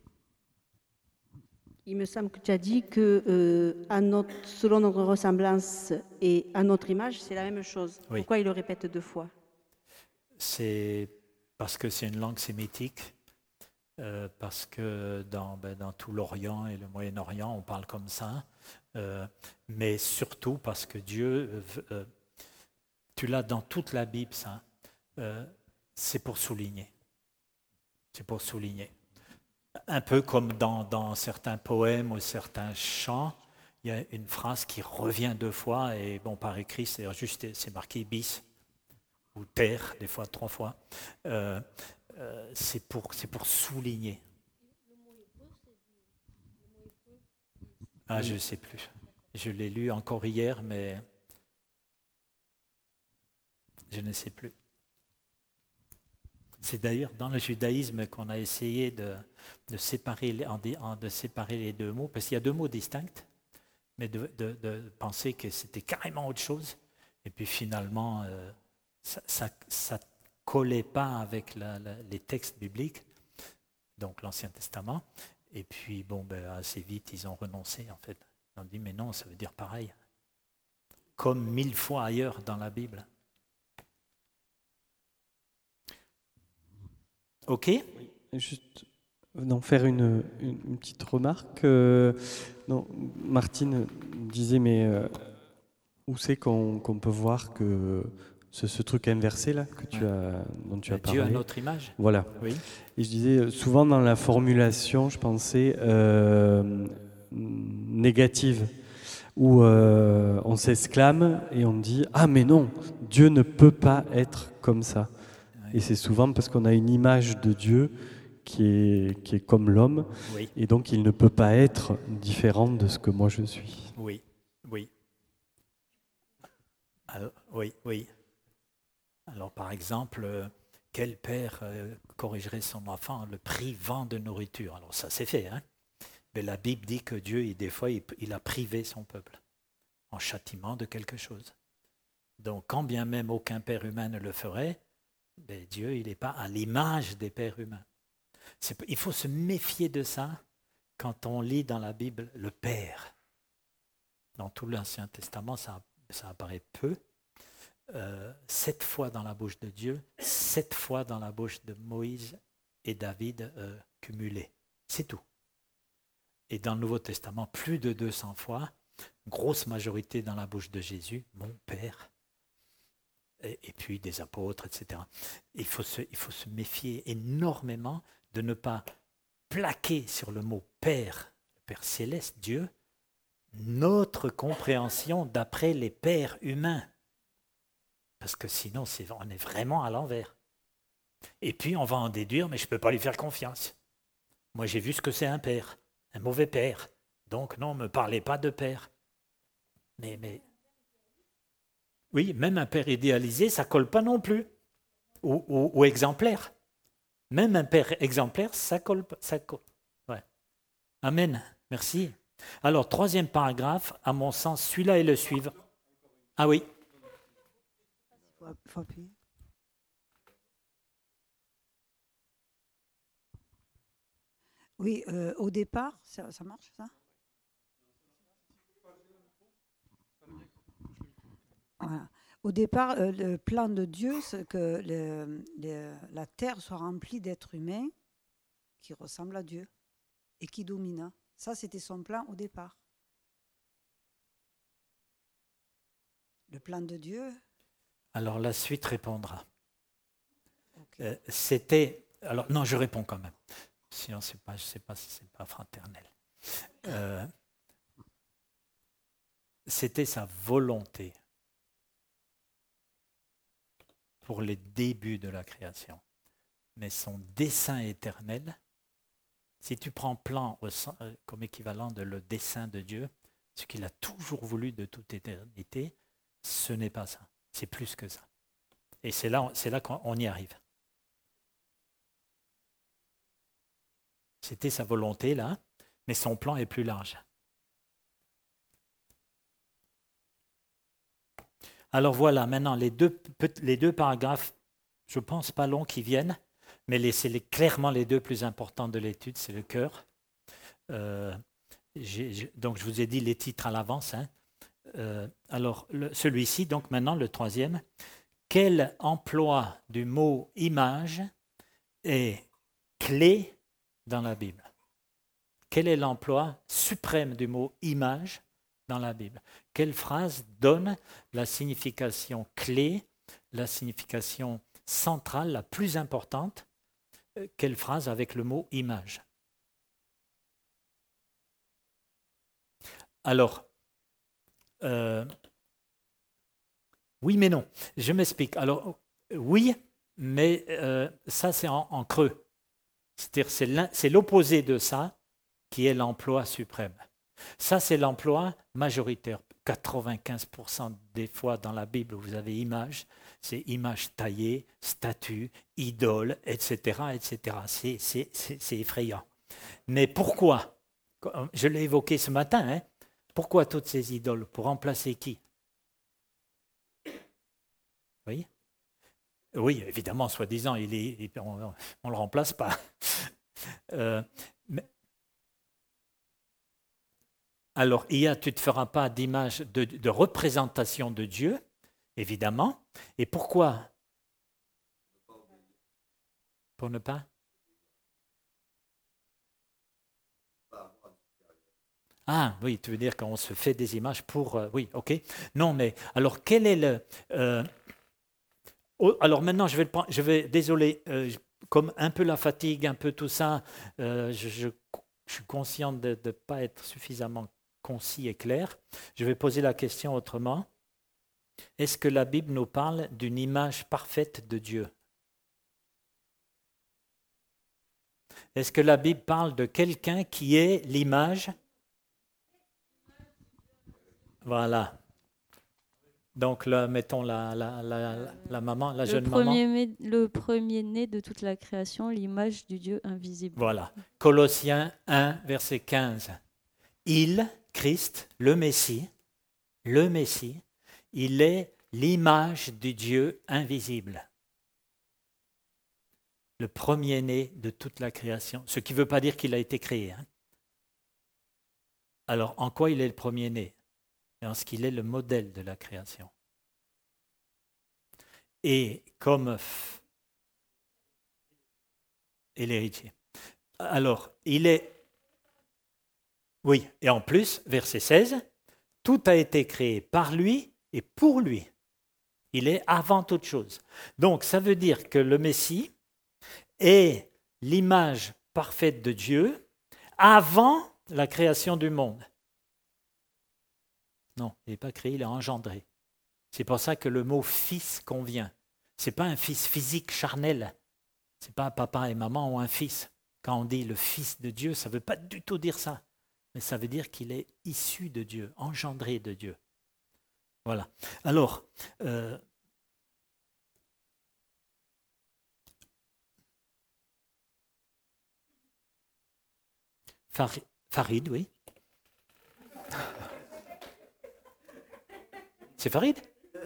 Il me semble que tu as dit que euh, à notre, selon notre ressemblance et à notre image, c'est la même chose. Oui. Pourquoi il le répète deux fois? C'est parce que c'est une langue sémitique, euh, parce que dans, ben, dans tout l'Orient et le Moyen-Orient, on parle comme ça, euh, mais surtout parce que Dieu, euh, tu l'as dans toute la Bible, ça, euh, c'est pour souligner. C'est pour souligner. Un peu comme dans, dans certains poèmes ou certains chants, il y a une phrase qui revient deux fois, et bon, par écrit, c'est juste, c'est marqué bis, ou terre, des fois trois fois. Euh, euh, c'est pour, c'est pour souligner. Ah, je ne sais plus. Je l'ai lu encore hier, mais je ne sais plus. C'est d'ailleurs dans le judaïsme qu'on a essayé de, de, séparer, de séparer les deux mots, parce qu'il y a deux mots distincts, mais de, de, de penser que c'était carrément autre chose. Et puis finalement, euh, ça ne collait pas avec la, la, les textes bibliques, donc l'Ancien Testament. Et puis, bon, ben, assez vite, ils ont renoncé, en fait. Ils ont dit, mais non, ça veut dire pareil. comme mille fois ailleurs dans la Bible. OK ? Juste non, faire une, une, une petite remarque. Euh, non, Martine disait, mais euh, où c'est qu'on, qu'on peut voir que ce, ce truc inversé là que tu Ouais. as, dont tu as Dieu parlé. à notre image ? Voilà. Oui. Et je disais, souvent dans la formulation, je pensais euh, négative, où euh, on s'exclame et on dit « Ah mais non, Dieu ne peut pas être comme ça ». Et c'est souvent parce qu'on a une image de Dieu qui est, qui est comme l'homme, Oui. et donc il ne peut pas être différent de ce que moi je suis. Oui, oui. Alors, oui, oui. Alors par exemple, euh, quel père euh, corrigerait son enfant en le privant de nourriture ? Alors ça c'est fait, hein ? Mais la Bible dit que Dieu, il, des fois, il, il a privé son peuple en châtiment de quelque chose. Donc quand bien même aucun père humain ne le ferait, ben, Dieu, il n'est pas à l'image des pères humains. C'est, il faut se méfier de ça quand on lit dans la Bible le Père. Dans tout l'Ancien Testament, ça, ça apparaît peu. Euh, sept fois dans la bouche de Dieu, sept fois dans la bouche de Moïse et David euh, cumulés. C'est tout. Et dans le Nouveau Testament, plus de deux cents fois, grosse majorité dans la bouche de Jésus, mon Père. Et, et puis des apôtres, et cetera. Il faut se, il faut se méfier énormément de ne pas plaquer sur le mot Père, le Père céleste, Dieu, notre compréhension d'après les pères humains. Parce que sinon, c'est, on est vraiment à l'envers. Et puis, on va en déduire, mais je ne peux pas lui faire confiance. Moi, j'ai vu ce que c'est un père, un mauvais père. Donc, non, ne me parlez pas de père. Mais, mais... Oui, même un père idéalisé, ça ne colle pas non plus. Ou, ou, ou exemplaire. Même un père exemplaire, ça colle pas. Ça colle. Ouais. Amen. Merci. Alors, troisième paragraphe, à mon sens, celui-là est le suivant. Ah oui. Il faut appuyer. Oui, euh, au départ, ça, ça marche ça ? Voilà. Au départ, euh, le plan de Dieu, c'est que le, le, la terre soit remplie d'êtres humains qui ressemblent à Dieu et qui dominent. Ça, c'était son plan au départ. Le plan de Dieu. Alors la suite répondra. Okay. Euh, c'était. Alors non, je réponds quand même. Sinon, c'est pas, je ne sais pas si c'est pas fraternel. Euh, c'était sa volonté pour les débuts de la création. Mais son dessein éternel, si tu prends plan au, comme équivalent de le dessein de Dieu, ce qu'il a toujours voulu de toute éternité, ce n'est pas ça. C'est plus que ça. Et c'est là, c'est là qu'on y arrive. C'était sa volonté là, mais son plan est plus large. Alors voilà, maintenant les deux, les deux paragraphes, je pense pas longs qui viennent, mais les, c'est les, clairement les deux plus importants de l'étude, c'est le cœur. Euh, j'ai, j'ai, donc je vous ai dit les titres à l'avance. Hein. Euh, alors le, celui-ci, donc maintenant le troisième. Quel emploi du mot image est clé dans la Bible? Quel est l'emploi suprême du mot image dans la Bible? Quelle phrase donne la signification clé, la signification centrale, la plus importante? Quelle phrase avec le mot image? Alors, euh, oui mais non. Je m'explique. Alors, oui, mais euh, ça c'est en, en creux. C'est-à-dire c'est, c'est l'opposé de ça qui est l'emploi suprême. Ça c'est l'emploi majoritaire. quatre-vingt-quinze pour cent des fois dans la Bible où vous avez image, c'est image taillée, statue, idole, et cetera, et cetera. C'est, c'est, c'est, c'est effrayant. Mais pourquoi? Je l'ai évoqué ce matin. Hein? Pourquoi toutes ces idoles? Pour remplacer qui? Oui, oui, évidemment, soi-disant, il est, on ne le remplace pas. euh, mais, Alors, il y a, tu ne te feras pas d'image de, de représentation de Dieu, évidemment. Et pourquoi? Pour ne pas? Ah oui, tu veux dire qu'on se fait des images pour... euh, oui, ok. Non, mais alors quel est le... euh, oh, alors maintenant, je vais, le prendre, je vais désolé, euh, comme un peu la fatigue, un peu tout ça, euh, je, je, je suis conscient de ne pas être suffisamment concis et clair. Je vais poser la question autrement. Est-ce que la Bible nous parle d'une image parfaite de Dieu? Est-ce que la Bible parle de quelqu'un qui est l'image? Voilà. Donc là, mettons la, la, la, la maman, la le jeune premier, maman. Le premier-né de toute la création, l'image du Dieu invisible. Voilà. Colossiens un, verset quinze. Il, Christ, le Messie, le Messie, il est l'image du Dieu invisible. Le premier-né de toute la création. Ce qui ne veut pas dire qu'il a été créé. Hein. Alors, en quoi il est le premier-né? En ce qu'il est le modèle de la création. Et comme... Et l'héritier. Alors, il est... Oui, et en plus, verset seize, tout a été créé par lui et pour lui. Il est avant toute chose. Donc, ça veut dire que le Messie est l'image parfaite de Dieu avant la création du monde. Non, il n'est pas créé, il est engendré. C'est pour ça que le mot « fils » convient. Ce n'est pas un fils physique charnel. Ce n'est pas un papa et maman ou un fils. Quand on dit le fils de Dieu, ça ne veut pas du tout dire ça. Mais ça veut dire qu'il est issu de Dieu, engendré de Dieu. Voilà. Alors, euh, Farid, Farid, oui. C'est Farid?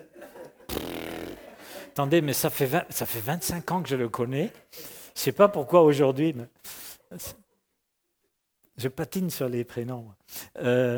Attendez, mais ça fait, vingt, ça fait vingt-cinq ans que je le connais. Je ne sais pas pourquoi aujourd'hui, mais je patine sur les prénoms. Euh,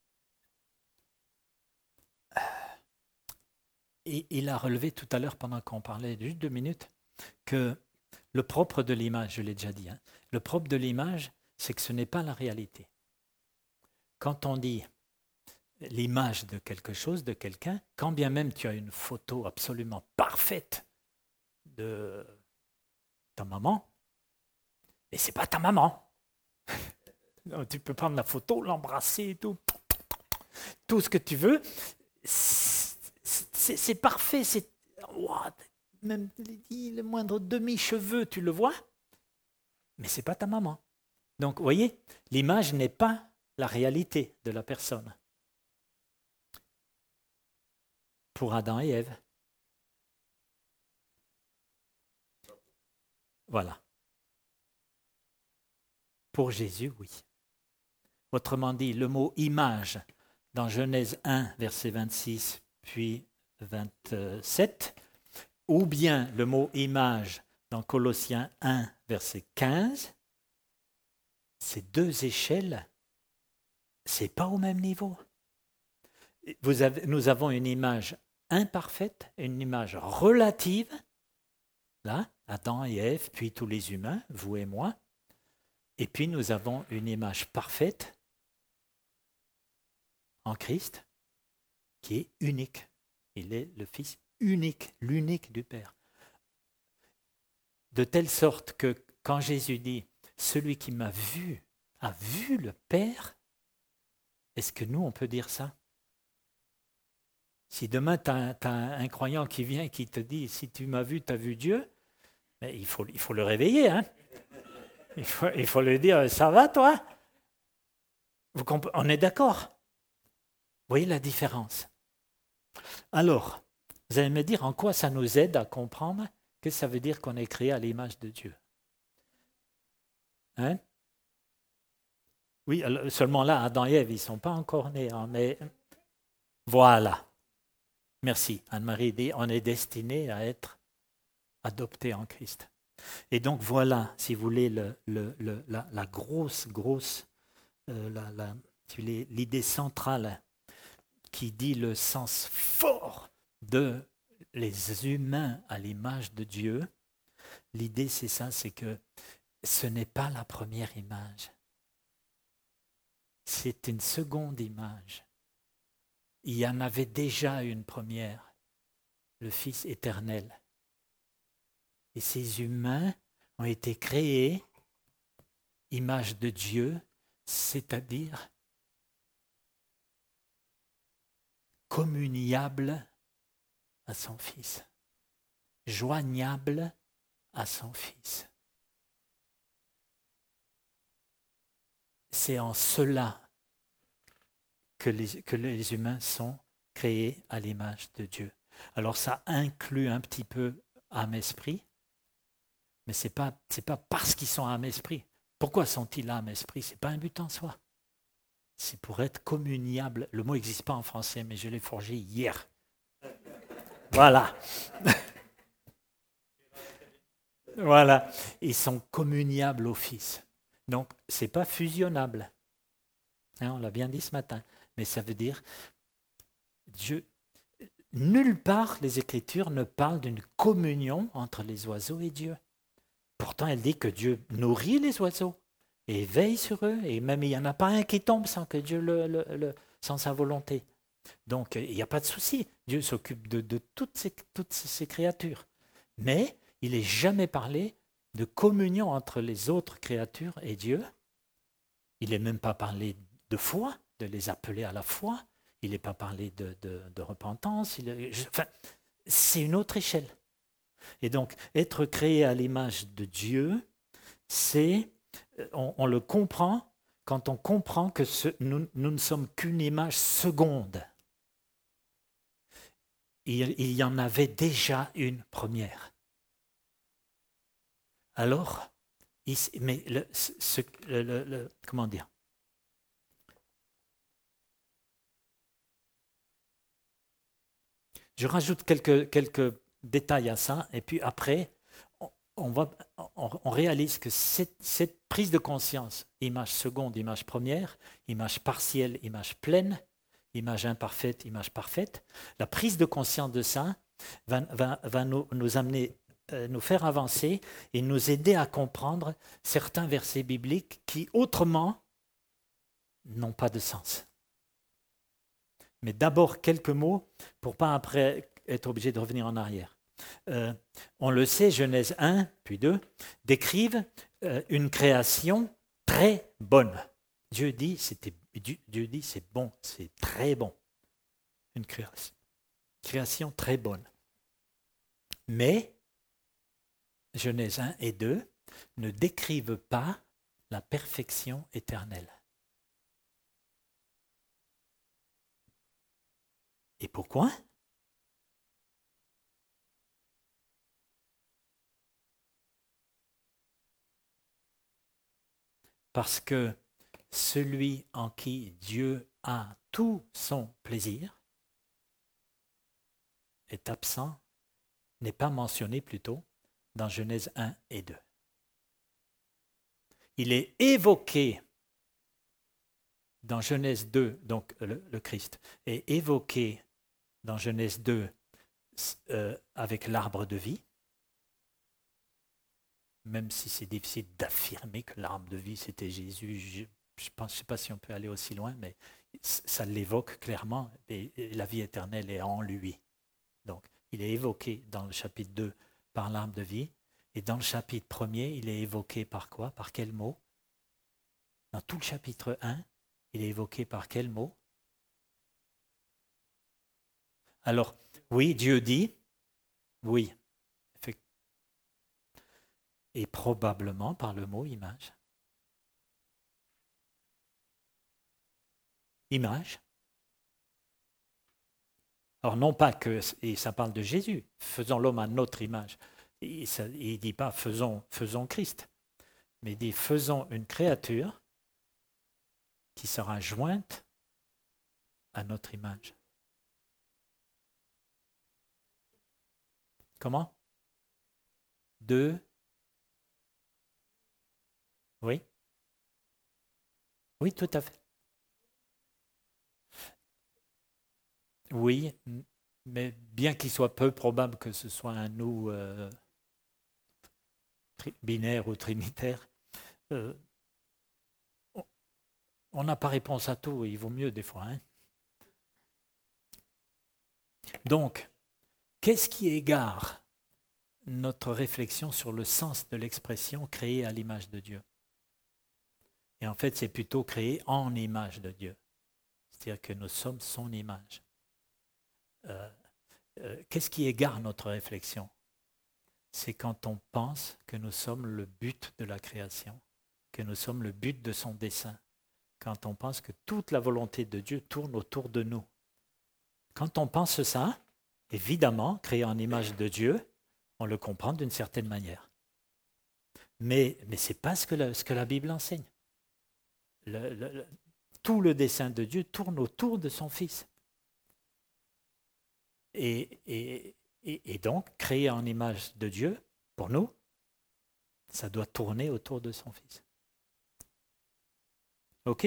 il a relevé tout à l'heure, pendant qu'on parlait, juste deux minutes, que le propre de l'image, je l'ai déjà dit, hein, le propre de l'image, c'est que ce n'est pas la réalité. Quand on dit l'image de quelque chose, de quelqu'un, quand bien même tu as une photo absolument parfaite de ta maman, mais ce n'est pas ta maman. Tu peux prendre la photo, l'embrasser et tout, tout ce que tu veux, c'est, c'est parfait, c'est wow, même le moindre demi-cheveu, tu le vois, mais ce n'est pas ta maman. Donc, vous voyez, l'image n'est pas la réalité de la personne. Pour Adam et Ève. Voilà. Pour Jésus, oui. Autrement dit, le mot image dans Genèse un, verset vingt-six, puis vingt-sept, ou bien le mot image dans Colossiens un, verset quinze, ces deux échelles, ce n'est pas au même niveau. Vous avez, nous avons une image imparfaite, une image relative, là, Adam et Ève, puis tous les humains, vous et moi, et puis nous avons une image parfaite en Christ, qui est unique. Il est le Fils unique, l'unique du Père. De telle sorte que quand Jésus dit « Celui qui m'a vu a vu le Père », est-ce que nous, on peut dire ça? Si demain, tu as un croyant qui vient et qui te dit « Si tu m'as vu, tu as vu Dieu », il faut, il faut le réveiller. Hein? Il, faut, il faut lui dire « Ça va, toi ?» Vous comp- On est d'accord? Vous voyez la différence? Alors, vous allez me dire en quoi ça nous aide à comprendre que ça veut dire qu'on est créé à l'image de Dieu. Hein? Oui, alors, seulement là, Adam et Ève, ils ne sont pas encore nés. Hein, mais voilà. Merci. Anne-Marie dit, on est destiné à être adopté en Christ. Et donc voilà, si vous voulez, le, le, le, la, la grosse, grosse, euh, la, la, l'idée centrale qui dit le sens fort de les humains à l'image de Dieu, l'idée c'est ça, c'est que ce n'est pas la première image. C'est une seconde image. Il y en avait déjà une première, le Fils éternel. Et ces humains ont été créés, image de Dieu, c'est-à-dire communiables à son Fils, joignables à son Fils. C'est en cela que les, que les humains sont créés à l'image de Dieu. Alors ça inclut un petit peu âme-esprit, mais ce n'est pas, c'est pas parce qu'ils sont âme-esprit. Pourquoi sont-ils âme-esprit? Ce n'est pas un but en soi. C'est pour être communiable. Le mot n'existe pas en français, mais je l'ai forgé hier. Voilà. Voilà. Ils sont communiables au Fils. Donc, ce n'est pas fusionnable. Hein, on l'a bien dit ce matin. Mais ça veut dire, Dieu, nulle part les Écritures ne parlent d'une communion entre les oiseaux et Dieu. Pourtant, elle dit que Dieu nourrit les oiseaux et veille sur eux. Et même, il n'y en a pas un qui tombe sans que Dieu le, le, le sans sa volonté. Donc, il n'y a pas de souci. Dieu s'occupe de, de toutes, ces, toutes ces créatures. Mais il n'est jamais parlé de communion entre les autres créatures et Dieu. Il n'est même pas parlé de foi, de les appeler à la foi. Il n'est pas parlé de, de, de repentance. Il est, je, enfin, c'est une autre échelle. Et donc, être créé à l'image de Dieu, c'est, on, on le comprend quand on comprend que ce, nous, nous ne sommes qu'une image seconde. Il, il y en avait déjà une première. Alors, il, mais le, ce, le, le, le, comment dire? Je rajoute quelques, quelques détails à ça, et puis après, on, on, va, on, on réalise que cette, cette prise de conscience, image seconde, image première, image partielle, image pleine, image imparfaite, image parfaite, la prise de conscience de ça va, va, va nous, nous amener, euh, nous faire avancer et nous aider à comprendre certains versets bibliques qui, autrement, n'ont pas de sens. Mais d'abord, quelques mots pour ne pas après être obligé de revenir en arrière. Euh, on le sait, Genèse un, puis deux, décrivent euh, une création très bonne. Dieu dit, c'était, Dieu, Dieu dit, c'est bon, c'est très bon. Une création, création très bonne. Mais Genèse un et deux ne décrivent pas la perfection éternelle. Et pourquoi? Parce que celui en qui Dieu a tout son plaisir est absent, n'est pas mentionné plutôt dans Genèse un et deux. Il est évoqué dans Genèse deux, donc le, le Christ, est évoqué dans Genèse deux euh, avec l'arbre de vie, même si c'est difficile d'affirmer que l'arbre de vie c'était Jésus, je je ne sais pas si on peut aller aussi loin, mais ça l'évoque clairement, et, et la vie éternelle est en lui. Donc il est évoqué dans le chapitre deux par l'arbre de vie, et dans le chapitre premier, il est évoqué par quoi? Par quel mot? Dans tout le chapitre un, il est évoqué par quel mot? Alors, oui, Dieu dit, oui, et probablement par le mot image. Image. Alors, non pas que, et ça parle de Jésus, faisons l'homme à notre image. Il ne dit pas faisons, faisons Christ, mais il dit faisons une créature qui sera jointe à notre image. Comment? Deux. Oui? Oui, tout à fait. oui, mais bien qu'il soit peu probable que ce soit un nous euh, tri- binaire ou trinitaire, euh, on n'a pas réponse à tout, il vaut mieux des fois. Hein. Donc, qu'est-ce qui égare notre réflexion sur le sens de l'expression créée à l'image de Dieu? Et en fait, c'est plutôt créé en image de Dieu. C'est-à-dire que nous sommes son image. Euh, euh, qu'est-ce qui égare notre réflexion? C'est quand on pense que nous sommes le but de la création, que nous sommes le but de son dessein, quand on pense que toute la volonté de Dieu tourne autour de nous. Quand on pense ça, évidemment, créé en image de Dieu, on le comprend d'une certaine manière. Mais, mais ce n'est pas ce que, la, ce que la Bible enseigne. Le, le, le, tout le dessein de Dieu tourne autour de son Fils. Et, et, et, et donc, créé en image de Dieu, pour nous, ça doit tourner autour de son Fils. OK?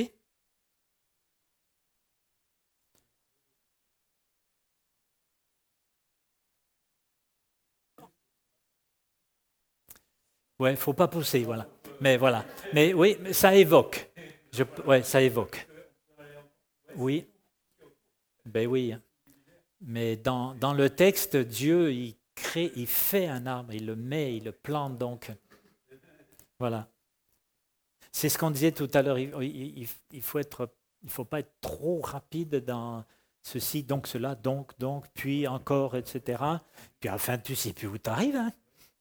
Ouais, il ne faut pas pousser, voilà. Mais voilà. Mais oui, ça évoque. Je, ouais, ça évoque. Oui. Ben oui. Mais dans, dans le texte, Dieu, il crée, il fait un arbre, il le met, il le plante, donc. Voilà. C'est ce qu'on disait tout à l'heure. Il, il, il faut être, il faut pas être trop rapide dans ceci, donc cela, donc, donc, puis encore, et cetera. Puis enfin, tu ne sais plus où tu arrives. Hein.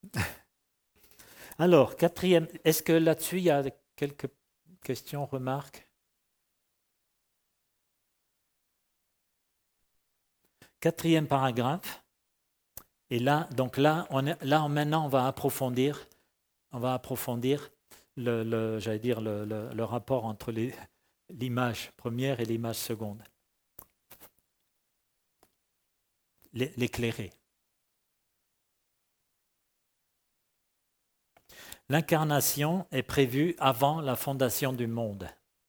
Alors, quatrième, est-ce que là-dessus, il y a quelques questions, remarques? Quatrième paragraphe. Et là, donc là, on est, là maintenant, on va approfondir, on va approfondir le, le j'allais dire le, le, le rapport entre les, l'image première et l'image seconde. L'éclairer. L'incarnation est prévue avant la fondation du monde.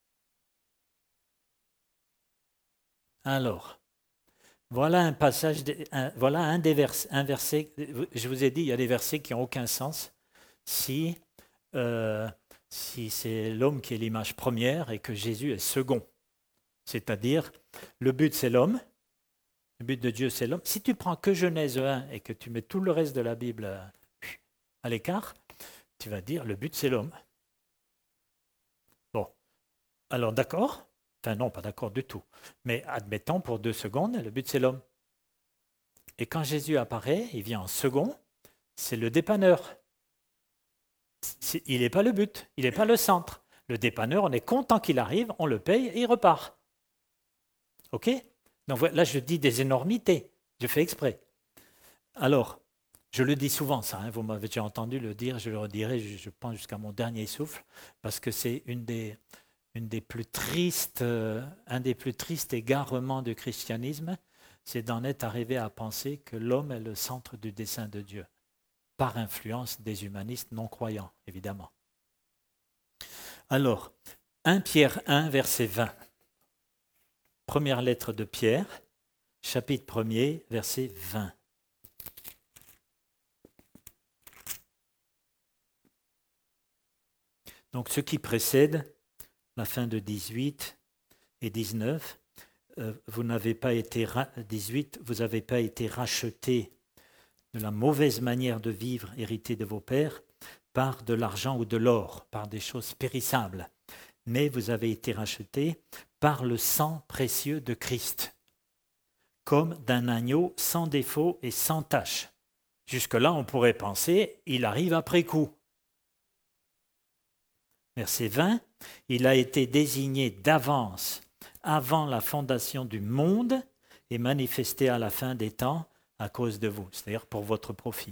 Alors, voilà un passage, de, un, voilà un des vers, un verset. Je vous ai dit, il y a des versets qui n'ont aucun sens si, euh, si c'est l'homme qui est l'image première et que Jésus est second. C'est-à-dire, le but c'est l'homme, le but de Dieu c'est l'homme. Si tu prends que Genèse un et que tu mets tout le reste de la Bible à l'écart, tu vas dire, le but c'est l'homme. Bon, alors d'accord. Enfin non, pas d'accord du tout. Mais admettons pour deux secondes, le but c'est l'homme. Et quand Jésus apparaît, il vient en second, c'est le dépanneur. C'est, il n'est pas le but, il n'est pas le centre. Le dépanneur, on est content qu'il arrive, on le paye et il repart. OK? Donc là, je dis des énormités, je fais exprès. Alors, je le dis souvent ça, hein, vous m'avez déjà entendu le dire, je le redirai, je, je pense jusqu'à mon dernier souffle, parce que c'est une des... Une des plus tristes, euh, un des plus tristes égarements du christianisme, c'est d'en être arrivé à penser que l'homme est le centre du dessein de Dieu, par influence des humanistes non croyants, évidemment. Alors, premier Pierre un, verset vingt. Première lettre de Pierre, chapitre premier, verset vingt. Donc, ce qui précède la fin de dix-huit et dix-neuf, euh, vous n'avez pas été ra- dix-huit, vous n'avez pas été racheté de la mauvaise manière de vivre héritée de vos pères par de l'argent ou de l'or, par des choses périssables, mais vous avez été racheté par le sang précieux de Christ, comme d'un agneau sans défaut et sans tache. Jusque-là, on pourrait penser, il arrive après coup. Verset vingt, il a été désigné d'avance, avant la fondation du monde, et manifesté à la fin des temps à cause de vous, c'est-à-dire pour votre profit.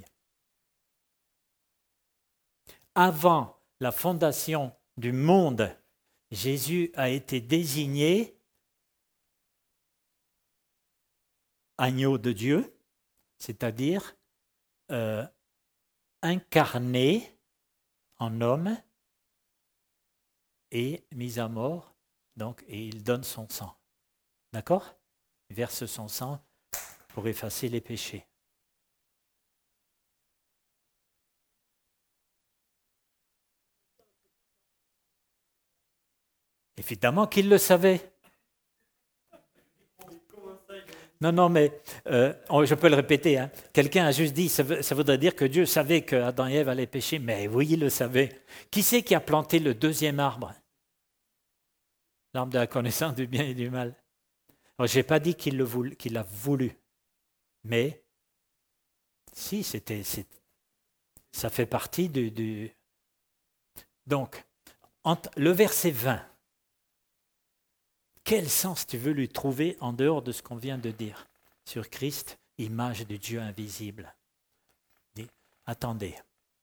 Avant la fondation du monde, Jésus a été désigné agneau de Dieu, c'est-à-dire euh, incarné en homme, et mis à mort, donc, et il donne son sang. D'accord? Il verse son sang pour effacer les péchés. Évidemment qu'il le savait. Non, non, mais euh, je peux le répéter. Hein. Quelqu'un a juste dit, ça, veut, ça voudrait dire que Dieu savait qu'Adam et Ève allaient pécher. Mais oui, il le savait. Qui c'est qui a planté le deuxième arbre? L'arbre de la connaissance du bien et du mal. Alors, je n'ai pas dit qu'il, le voulu, qu'il a voulu. Mais, si, c'était, c'est, ça fait partie du... du... Donc, entre, le verset vingt. Quel sens tu veux lui trouver en dehors de ce qu'on vient de dire sur Christ, image du Dieu invisible? Dis, attendez.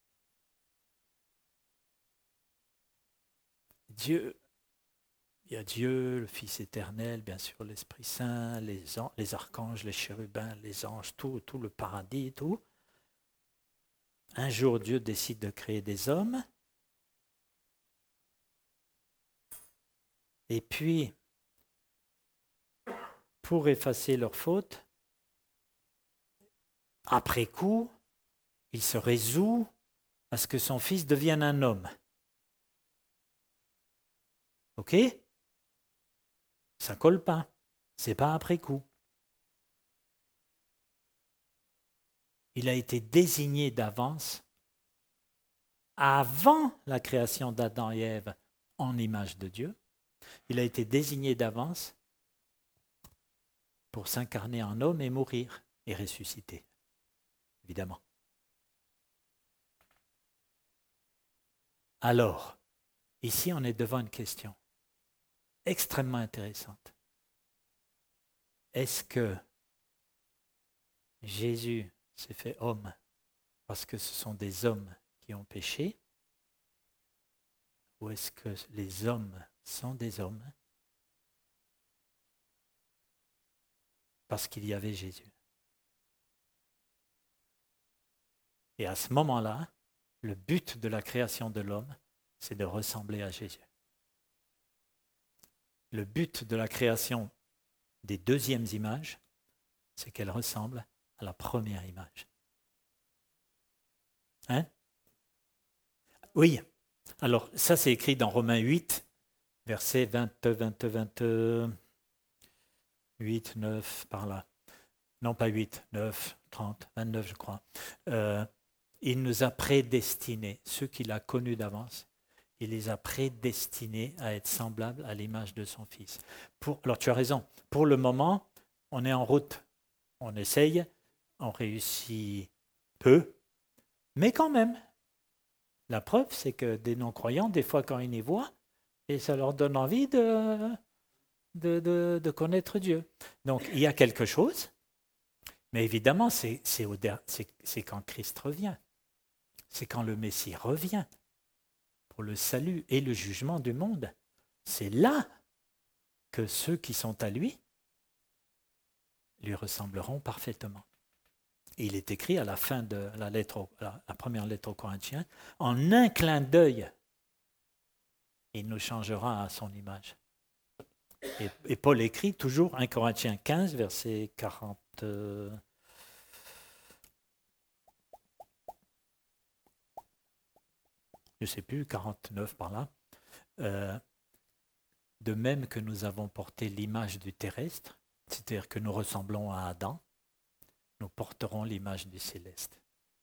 Dieu, il y a Dieu, le Fils éternel, bien sûr l'Esprit Saint, les, an- les archanges, les chérubins, les anges, tout, tout le paradis, tout. Un jour, Dieu décide de créer des hommes. Et puis, pour effacer leurs fautes, après coup, il se résout à ce que son fils devienne un homme. Ok? Ça colle pas. C'est pas après coup. Il a été désigné d'avance, avant la création d'Adam et Ève, en image de Dieu. Il a été désigné d'avance pour s'incarner en homme et mourir et ressusciter, évidemment. Alors, ici on est devant une question extrêmement intéressante. Est-ce que Jésus s'est fait homme parce que ce sont des hommes qui ont péché, ou est-ce que les hommes sont des hommes parce qu'il y avait Jésus? Et à ce moment-là, le but de la création de l'homme, c'est de ressembler à Jésus. Le but de la création des deuxièmes images, c'est qu'elles ressemblent à la première image. Hein? Oui. Alors, ça, c'est écrit dans Romains huit, versets vingt, vingt, vingt, huit, neuf, par là. Non, pas huit, neuf, trente, vingt-neuf, je crois. Euh, il nous a prédestinés, ceux qu'il a connus d'avance, il les a prédestinés à être semblables à l'image de son Fils. Pour, alors, tu as raison. Pour le moment, on est en route. On essaye, on réussit peu, mais quand même. La preuve, c'est que des non-croyants, des fois, quand ils y voient, et ça leur donne envie de, de, de, de connaître Dieu. Donc, il y a quelque chose, mais évidemment, c'est, c'est, au, c'est, c'est quand Christ revient. C'est quand le Messie revient pour le salut et le jugement du monde. C'est là que ceux qui sont à lui lui ressembleront parfaitement. Et il est écrit à la fin de la, lettre, la, la première lettre aux Corinthiens, en un clin d'œil, il nous changera à son image. Et, et Paul écrit toujours un Corinthiens quinze, verset quarante. Euh, je ne sais plus, quarante-neuf par là. Euh, de même que nous avons porté l'image du terrestre, c'est-à-dire que nous ressemblons à Adam, nous porterons l'image du céleste.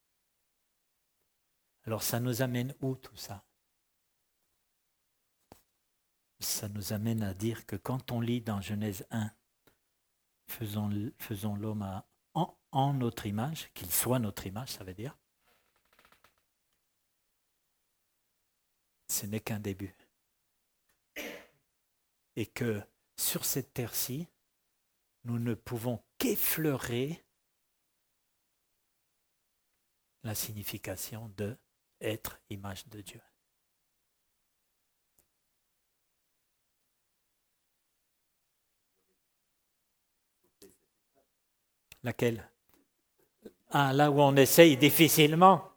Alors ça nous amène où tout ça? Ça nous amène à dire que quand on lit dans Genèse un, faisons, faisons l'homme à, en, en notre image, qu'il soit notre image, ça veut dire, ce n'est qu'un début. Et que sur cette terre-ci, nous ne pouvons qu'effleurer la signification de être image de Dieu. Laquelle? Ah, là où on essaye difficilement.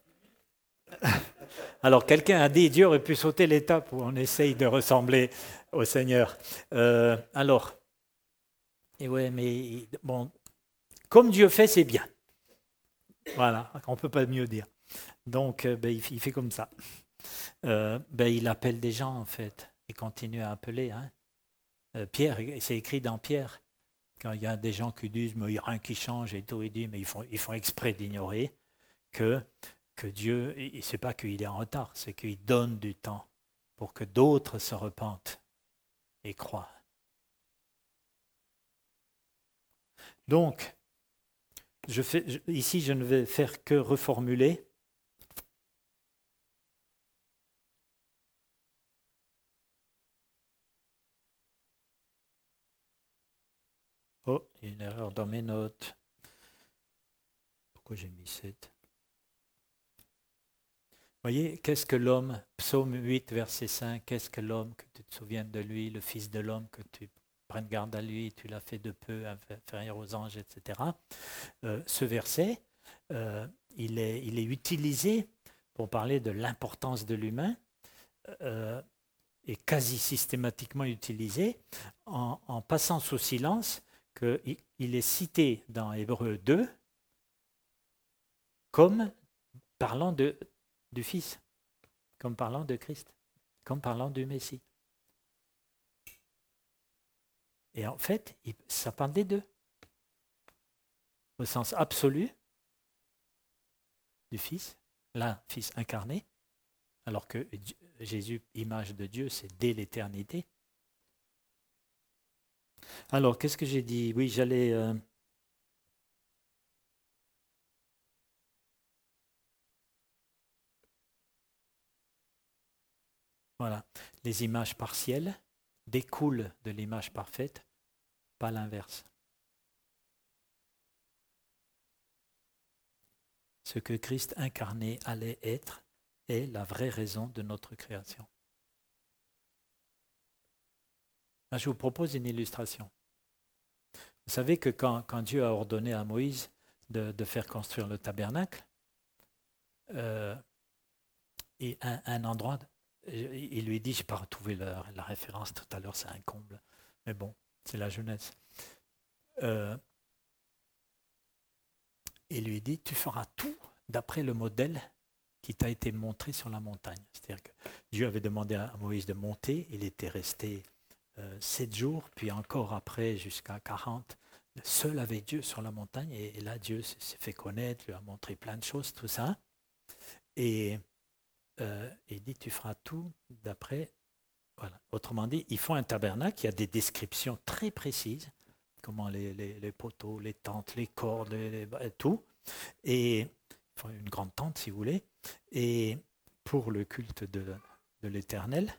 Alors, quelqu'un a dit, Dieu aurait pu sauter l'étape où on essaye de ressembler au Seigneur. Euh, alors, Et ouais, mais bon, comme Dieu fait, c'est bien. Voilà, on ne peut pas mieux dire. Donc, euh, ben, il, il fait comme ça. Euh, ben, il appelle des gens, en fait. Il continue à appeler. Hein. Euh, Pierre, c'est écrit dans Pierre. Quand il y a des gens qui disent, mais il n'y a rien qui change et tout, il dit, mais ils font, ils font exprès d'ignorer que, que Dieu, ce n'est pas qu'il est en retard, c'est qu'il donne du temps pour que d'autres se repentent et croient. Donc, je fais, je, ici, je ne vais faire que reformuler. Oh, il y a une erreur dans mes notes. Pourquoi j'ai mis sept? Vous voyez, qu'est-ce que l'homme, psaume huit, verset cinq, qu'est-ce que l'homme, que tu te souviennes de lui, le fils de l'homme, que tu prennes garde à lui, tu l'as fait de peu, inférieur aux anges, et cetera. Euh, ce verset, euh, il, est, il est utilisé pour parler de l'importance de l'humain, euh, et quasi systématiquement utilisé en, en passant sous silence qu'il il est cité dans Hébreux deux comme parlant de, du Fils, comme parlant de Christ, comme parlant du Messie. Et en fait, il, ça parle des deux, au sens absolu du Fils, l'un Fils incarné, alors que Jésus, image de Dieu, c'est dès l'éternité. Alors, qu'est-ce que j'ai dit? Oui, j'allais... Euh, voilà, les images partielles découlent de l'image parfaite, pas l'inverse. Ce que Christ incarné allait être est la vraie raison de notre création. Là, je vous propose une illustration. Vous savez que quand, quand Dieu a ordonné à Moïse de, de faire construire le tabernacle, euh, et un, un endroit, il lui dit, je n'ai pas retrouvé la, la référence tout à l'heure, c'est un comble, mais bon, c'est la jeunesse. Euh, il lui dit, tu feras tout d'après le modèle qui t'a été montré sur la montagne. C'est-à-dire que Dieu avait demandé à Moïse de monter, il était resté euh, sept jours, puis encore après jusqu'à quarante, seul avec Dieu sur la montagne, et, et là Dieu s'est fait connaître, lui a montré plein de choses, tout ça, et euh, il dit, tu feras tout d'après, voilà. Autrement dit, ils font un tabernacle, il y a des descriptions très précises, comment les, les, les poteaux, les tentes, les cordes, les, les, tout, et enfin, une grande tente si vous voulez, et pour le culte de, de l'Éternel.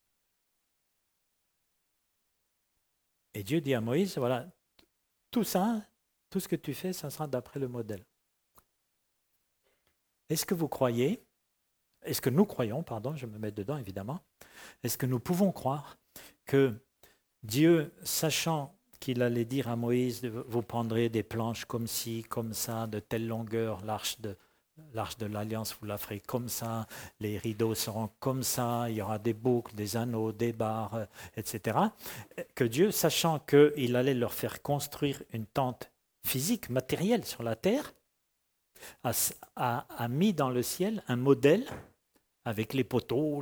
Et Dieu dit à Moïse, voilà, tout ça, tout ce que tu fais, ça sera d'après le modèle. Est-ce que vous croyez, est-ce que nous croyons, pardon, je me mets dedans évidemment, est-ce que nous pouvons croire que Dieu, sachant qu'il allait dire à Moïse, vous prendrez des planches comme ci, comme ça, de telle longueur, l'arche de, l'arche de l'Alliance, vous la ferez comme ça, les rideaux seront comme ça, il y aura des boucles, des anneaux, des barres, et cetera. Que Dieu, sachant qu'il allait leur faire construire une tente physique, matérielle sur la terre, a, a, a mis dans le ciel un modèle avec les poteaux,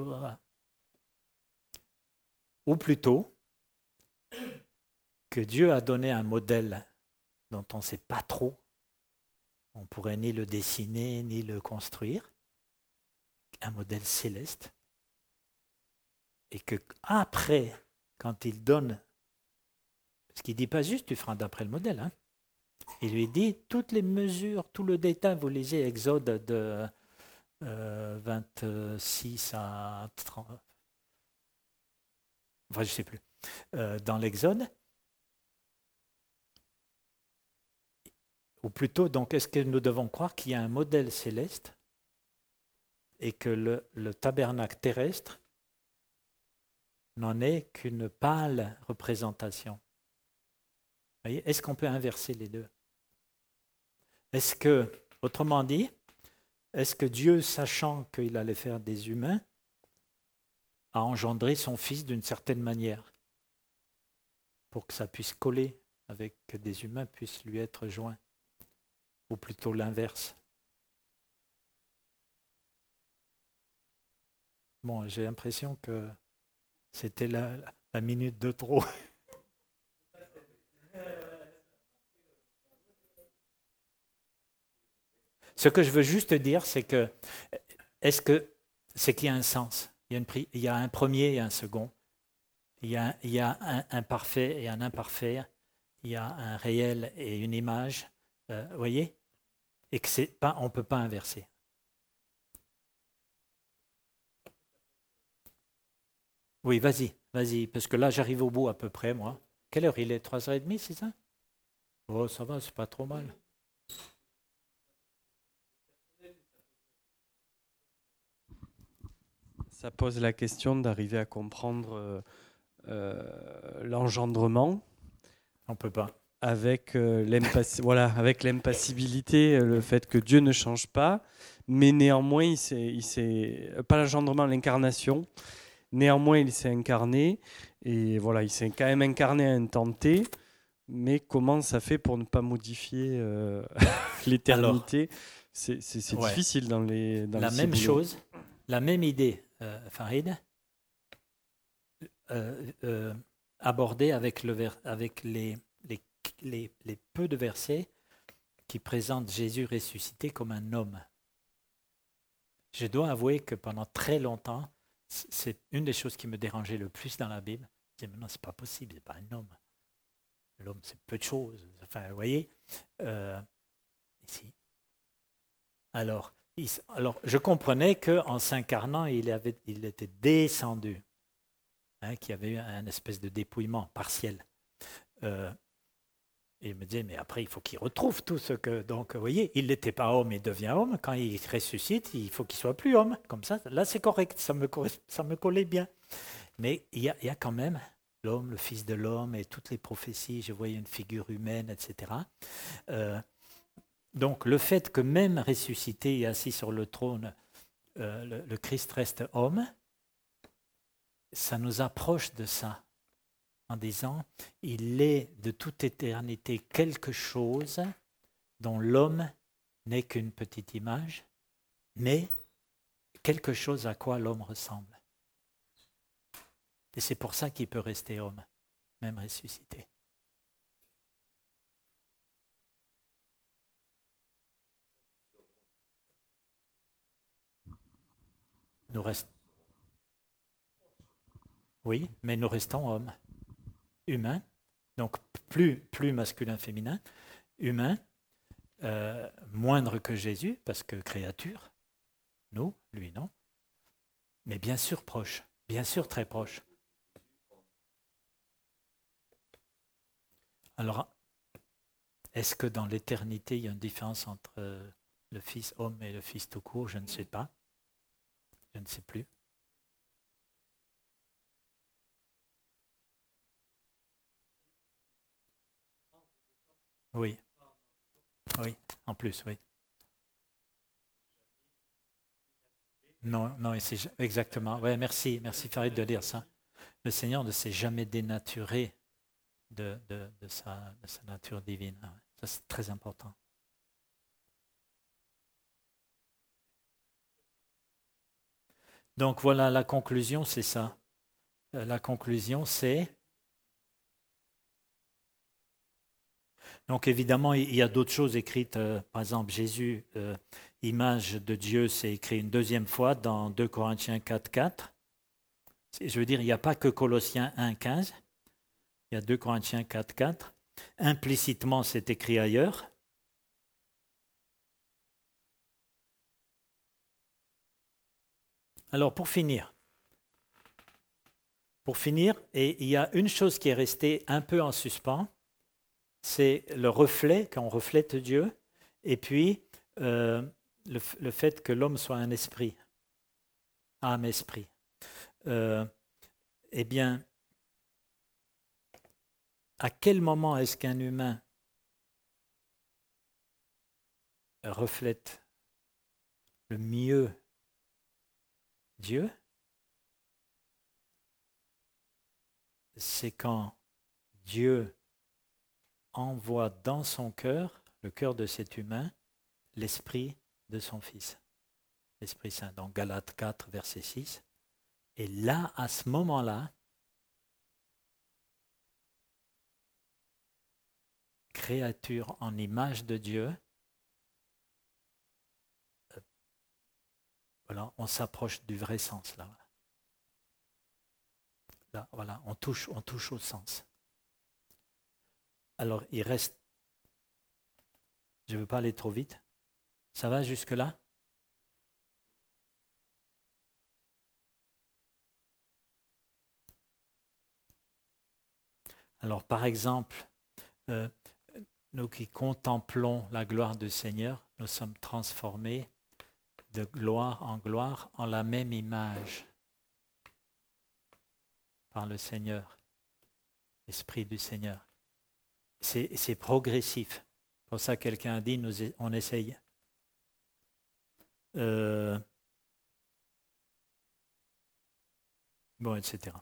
ou plutôt que Dieu a donné un modèle dont on ne sait pas trop, on ne pourrait ni le dessiner, ni le construire, un modèle céleste, et que après, quand il donne, parce qu'il ne dit pas juste tu feras d'après le modèle, hein, il lui dit toutes les mesures, tout le détail, vous lisez Exode de euh, vingt-six à trente, enfin je ne sais plus, euh, dans l'Exode, ou plutôt, donc, est-ce que nous devons croire qu'il y a un modèle céleste et que le, le tabernacle terrestre n'en est qu'une pâle représentation? Vous voyez, est-ce qu'on peut inverser les deux? Est-ce que, autrement dit, est-ce que Dieu, sachant qu'il allait faire des humains, a engendré son Fils d'une certaine manière pour que ça puisse coller avec que des humains puissent lui être joints, ou plutôt l'inverse. Bon, j'ai l'impression que c'était la, la minute de trop. Ce que je veux juste dire, c'est que, est-ce que c'est qu'il y a un sens? Il y a, une, il y a un premier et un second. Il y a, il y a un, un parfait et un imparfait. Il y a un réel et une image. Euh, vous voyez? Et que c'est pas, on ne peut pas inverser. Oui, vas-y, vas-y, parce que là, j'arrive au bout à peu près, moi. Quelle heure il est? trois heures trente, c'est ça? Oh, ça va, c'est pas trop mal. Ça pose la question d'arriver à comprendre euh, euh, l'engendrement. On ne peut pas. Avec, euh, l'impass- voilà, avec l'impassibilité, euh, le fait que Dieu ne change pas, mais néanmoins, il s'est, il s'est, pas l'engendrement, l'incarnation, néanmoins, il s'est incarné, et voilà, il s'est quand même incarné à un temps T, mais comment ça fait pour ne pas modifier euh, l'éternité? Alors, c'est, c'est, c'est ouais. difficile dans les dans La les même boulots. chose, la même idée, euh, Farid, euh, euh, abordée avec, le ver- avec les, les, les, les peu de versets qui présentent Jésus ressuscité comme un homme. Je dois avouer que pendant très longtemps, c'est une des choses qui me dérangeait le plus dans la Bible. Je disais, mais non, c'est pas possible, c'est pas un homme. L'homme, c'est peu de choses. Enfin, vous voyez, euh, ici. Alors, il, alors, je comprenais qu'en s'incarnant, il, avait, il était descendu, hein, qu'il y avait eu un espèce de dépouillement partiel. Euh, et il me disait, mais après, il faut qu'il retrouve tout ce que... Donc, vous voyez, il n'était pas homme, il devient homme. Quand il ressuscite, il faut qu'il soit plus homme. Comme ça, là, c'est correct, ça me, ça me collait bien. Mais il y a, il y a quand même l'homme, le fils de l'homme et toutes les prophéties, je voyais une figure humaine, et cetera. Euh, donc, le fait que même ressuscité et assis sur le trône, euh, le, le Christ reste homme, ça nous approche de ça. En disant, il est de toute éternité quelque chose dont l'homme n'est qu'une petite image, mais quelque chose à quoi l'homme ressemble. Et c'est pour ça qu'il peut rester homme, même ressuscité. Nous restons. Oui, mais nous restons hommes. Humain, donc plus, plus masculin-féminin, humain, euh, moindre que Jésus, parce que créature, nous, lui non, mais bien sûr proche, bien sûr très proche. Alors, est-ce que dans l'éternité, il y a une différence entre le Fils homme et le Fils tout court? Je ne sais pas, je ne sais plus. Oui, oui, en plus, oui. Non, non, c'est exactement. Ouais, merci, merci Farid de dire ça. Le Seigneur ne s'est jamais dénaturé de, de, de, sa, de sa nature divine. Ça, c'est très important. Donc voilà, la conclusion, c'est ça. La conclusion, c'est... Donc évidemment, il y a d'autres choses écrites. Euh, par exemple, Jésus, euh, image de Dieu, c'est écrit une deuxième fois dans deux Corinthiens quatre, quatre. Je veux dire, il n'y a pas que Colossiens un, quinze. Il y a deux Corinthiens quatre, quatre. Implicitement, c'est écrit ailleurs. Alors, pour finir, pour finir, et il y a une chose qui est restée un peu en suspens, c'est le reflet, quand on reflète Dieu, et puis euh, le, le fait que l'homme soit un esprit, âme-esprit. Euh, eh bien, à quel moment est-ce qu'un humain reflète le mieux Dieu? C'est quand Dieu envoie dans son cœur, le cœur de cet humain, l'esprit de son Fils, l'Esprit Saint. Dans Galates quatre, verset six. Et là, à ce moment-là, créature en image de Dieu, euh, voilà, on s'approche du vrai sens là. Là, voilà, on touche, on touche au sens. Alors, il reste, je ne veux pas aller trop vite. Ça va jusque-là? Alors, par exemple, euh, nous qui contemplons la gloire du Seigneur, nous sommes transformés de gloire en gloire en la même image par le Seigneur, l'Esprit du Seigneur. C'est, c'est progressif. Pour ça, quelqu'un a dit, nous, on essaye. Euh, bon, et cetera.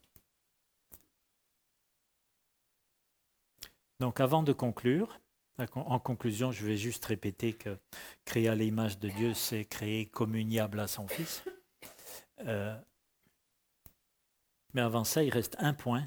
Donc, avant de conclure, en conclusion, je vais juste répéter que créer à l'image de Dieu, c'est créer communiable à son Fils. Euh, mais avant ça, il reste un point.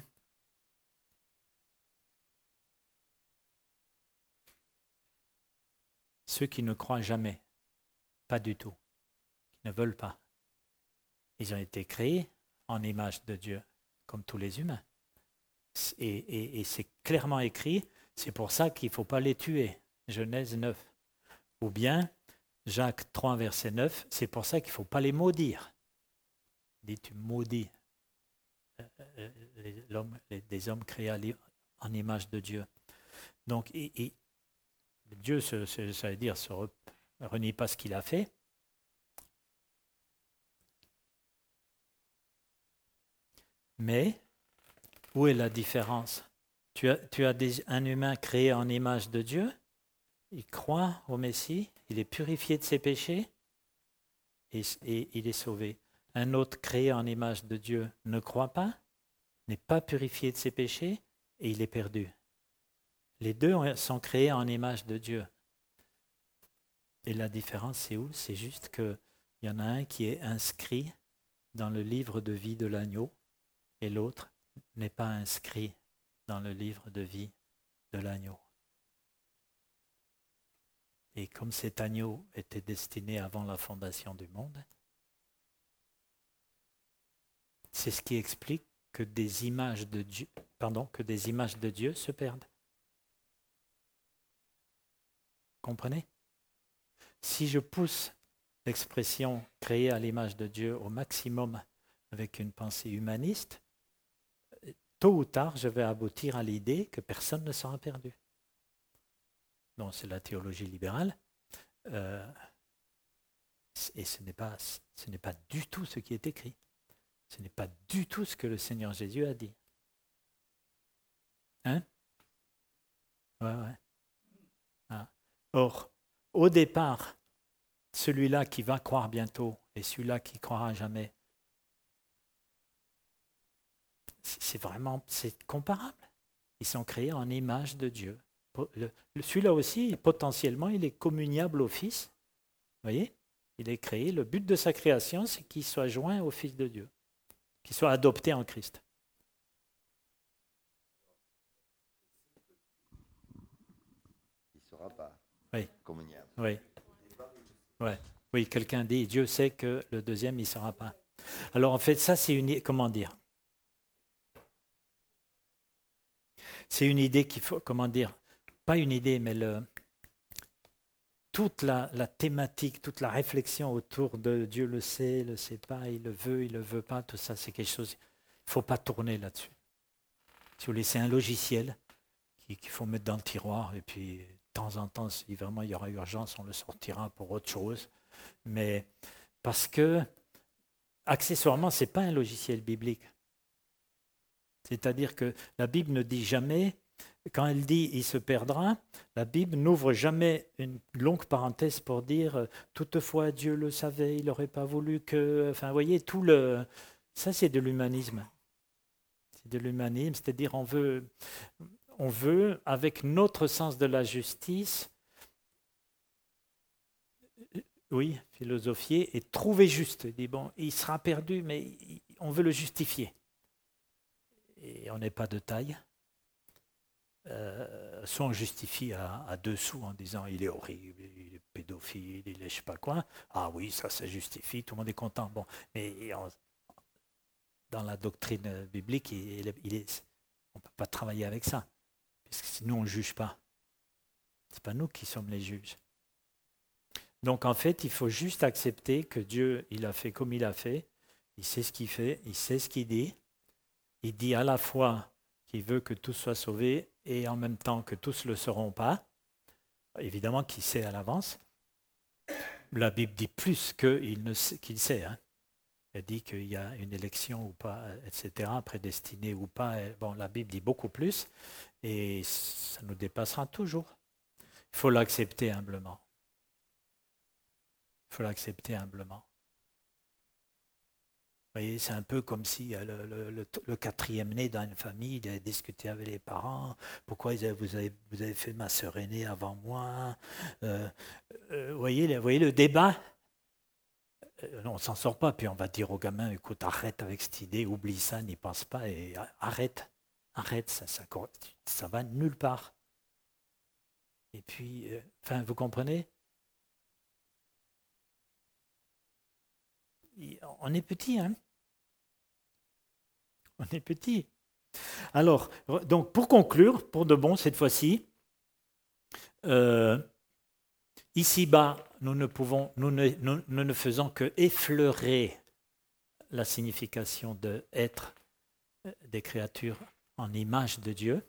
Ceux qui ne croient jamais, pas du tout, qui ne veulent pas. Ils ont été créés en image de Dieu, comme tous les humains. Et, et, et c'est clairement écrit, c'est pour ça qu'il ne faut pas les tuer. Genèse neuf. Ou bien, Jacques trois, verset neuf, c'est pour ça qu'il ne faut pas les maudire. Il dit, tu maudis les, l'homme, les, des hommes créés en image de Dieu. Donc, et, et Dieu, ça veut dire, ne renie pas ce qu'il a fait. Mais, où est la différence? Tu as, tu as des, un humain créé en image de Dieu, il croit au Messie, il est purifié de ses péchés et, et il est sauvé. Un autre créé en image de Dieu ne croit pas, n'est pas purifié de ses péchés et il est perdu. Les deux sont créés en image de Dieu. Et la différence, c'est où? C'est juste qu'il y en a un qui est inscrit dans le livre de vie de l'agneau et l'autre n'est pas inscrit dans le livre de vie de l'agneau. Et comme cet agneau était destiné avant la fondation du monde, c'est ce qui explique que des images de Dieu, pardon, que des images de Dieu se perdent. Comprenez? Si je pousse l'expression créée à l'image de Dieu au maximum avec une pensée humaniste, tôt ou tard, je vais aboutir à l'idée que personne ne sera perdu. Non, c'est la théologie libérale. Euh, et ce n'est pas, ce n'est pas du tout ce qui est écrit. Ce n'est pas du tout ce que le Seigneur Jésus a dit. Hein? Ouais, ouais. Ah. Or, au départ, celui-là qui va croire bientôt et celui-là qui croira jamais, c'est vraiment, c'est comparable. Ils sont créés en image de Dieu. Le, celui-là aussi, potentiellement, il est communiable au Fils. Vous voyez? Il est créé. Le but de sa création, c'est qu'il soit joint au Fils de Dieu, qu'il soit adopté en Christ. Il ne sera pas oui. communiable. Oui. Ouais. Oui, quelqu'un dit, Dieu sait que le deuxième, il ne sera pas. Alors en fait, ça, c'est une... Comment dire? C'est une idée qu'il faut... Comment dire? Pas une idée, mais le, toute la, la thématique, toute la réflexion autour de Dieu le sait, le sait pas, il le veut, il le veut pas, tout ça, c'est quelque chose, il ne faut pas tourner là-dessus. Si vous voulez, c'est un logiciel qu'il faut mettre dans le tiroir et puis de temps en temps, si vraiment il y aura urgence, on le sortira pour autre chose. Mais parce que, accessoirement, ce n'est pas un logiciel biblique. C'est-à-dire que la Bible ne dit jamais, quand elle dit « il se perdra », la Bible n'ouvre jamais une longue parenthèse pour dire « toutefois Dieu le savait, il n'aurait pas voulu que… » Enfin, vous voyez, tout le… Ça, c'est de l'humanisme. C'est de l'humanisme, c'est-à-dire on veut… on veut, avec notre sens de la justice, oui, philosophier et trouver juste. Il dit, bon, il sera perdu, mais on veut le justifier. Et on n'est pas de taille. Euh, soit on justifie à, à deux sous en disant il est horrible, il est pédophile, il est je sais pas quoi. Ah oui, ça, ça justifie, tout le monde est content. Bon, mais on, dans la doctrine biblique, il, il est, on ne peut pas travailler avec ça. Parce que sinon, on ne juge pas. Ce n'est pas nous qui sommes les juges. Donc en fait, il faut juste accepter que Dieu, il a fait comme il a fait. Il sait ce qu'il fait, il sait ce qu'il dit. Il dit à la fois qu'il veut que tous soient sauvés et en même temps que tous ne le seront pas. Évidemment qu'il sait à l'avance. La Bible dit plus qu'il, ne sait, qu'il sait. Hein. Elle dit qu'il y a une élection ou pas, et cetera, prédestinée ou pas. Bon, la Bible dit beaucoup plus et ça nous dépassera toujours. Il faut l'accepter humblement. Il faut l'accepter humblement. Vous voyez, c'est un peu comme si le, le, le, le quatrième né dans une famille, il avait discuté avec les parents. Pourquoi ils avaient, vous, avez, vous avez fait ma sœur aînée avant moi euh, euh, vous, voyez, vous voyez le débat euh, on ne s'en sort pas. Puis on va dire aux gamins, écoute, arrête avec cette idée, oublie ça, n'y pense pas. Et arrête, arrête, ça ça, ça va nulle part. Et puis, euh, enfin, vous comprenez ? On est petit, hein ? On est petit. Alors, donc pour conclure, pour de bon cette fois-ci, euh, ici-bas, nous ne pouvons, nous ne, nous, nous ne faisons que effleurer la signification de être des créatures en image de Dieu.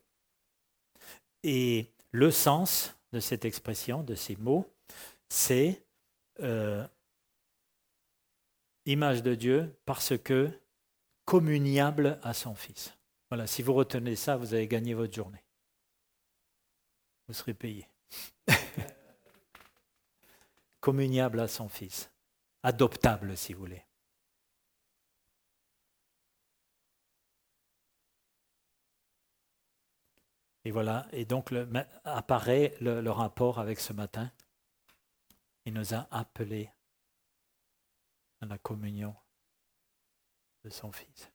Et le sens de cette expression, de ces mots, c'est euh, image de Dieu parce que communiable à son Fils. Voilà, si vous retenez ça, vous avez gagné votre journée. Vous serez payé. Communiable à son Fils. Adoptable, si vous voulez. Et voilà, et donc le, apparaît le, le rapport avec ce matin. Il nous a appelés à la communion de son Fils.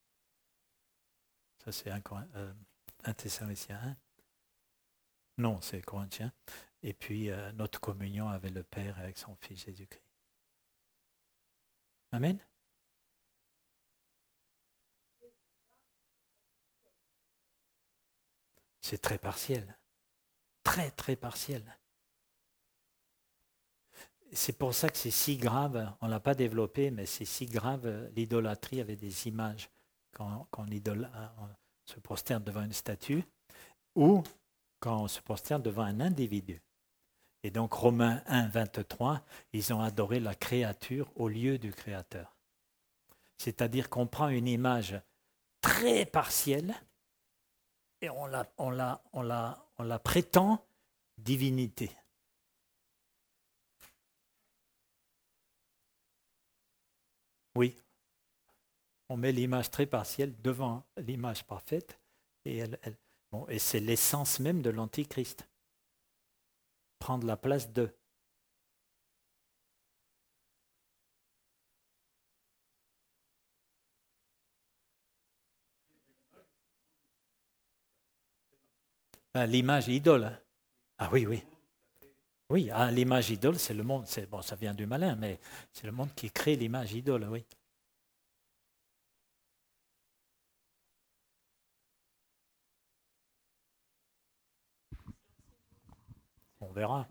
Ça, c'est un, euh, un Thessaloniciens un. Non, c'est Corinthiens. Et puis, euh, notre communion avec le Père et avec son Fils Jésus-Christ. Amen. C'est très partiel. Très, très partiel. C'est pour ça que c'est si grave, on ne l'a pas développé, mais c'est si grave l'idolâtrie avec des images. Quand, quand on, idole, on se prosterne devant une statue ou quand on se prosterne devant un individu. Et donc Romains un, vingt-trois, ils ont adoré la créature au lieu du Créateur. C'est-à-dire qu'on prend une image très partielle et on la, on la, on la, on la prétend divinité. Oui. On met l'image très partielle devant l'image parfaite et, elle, elle, bon, et c'est l'essence même de l'Antichrist. Prendre la place de. Ah, l'image idole. Hein. Ah oui, oui. Oui, ah, l'image idole, c'est le monde. C'est, bon, ça vient du malin, mais c'est le monde qui crée l'image idole, oui. On verra.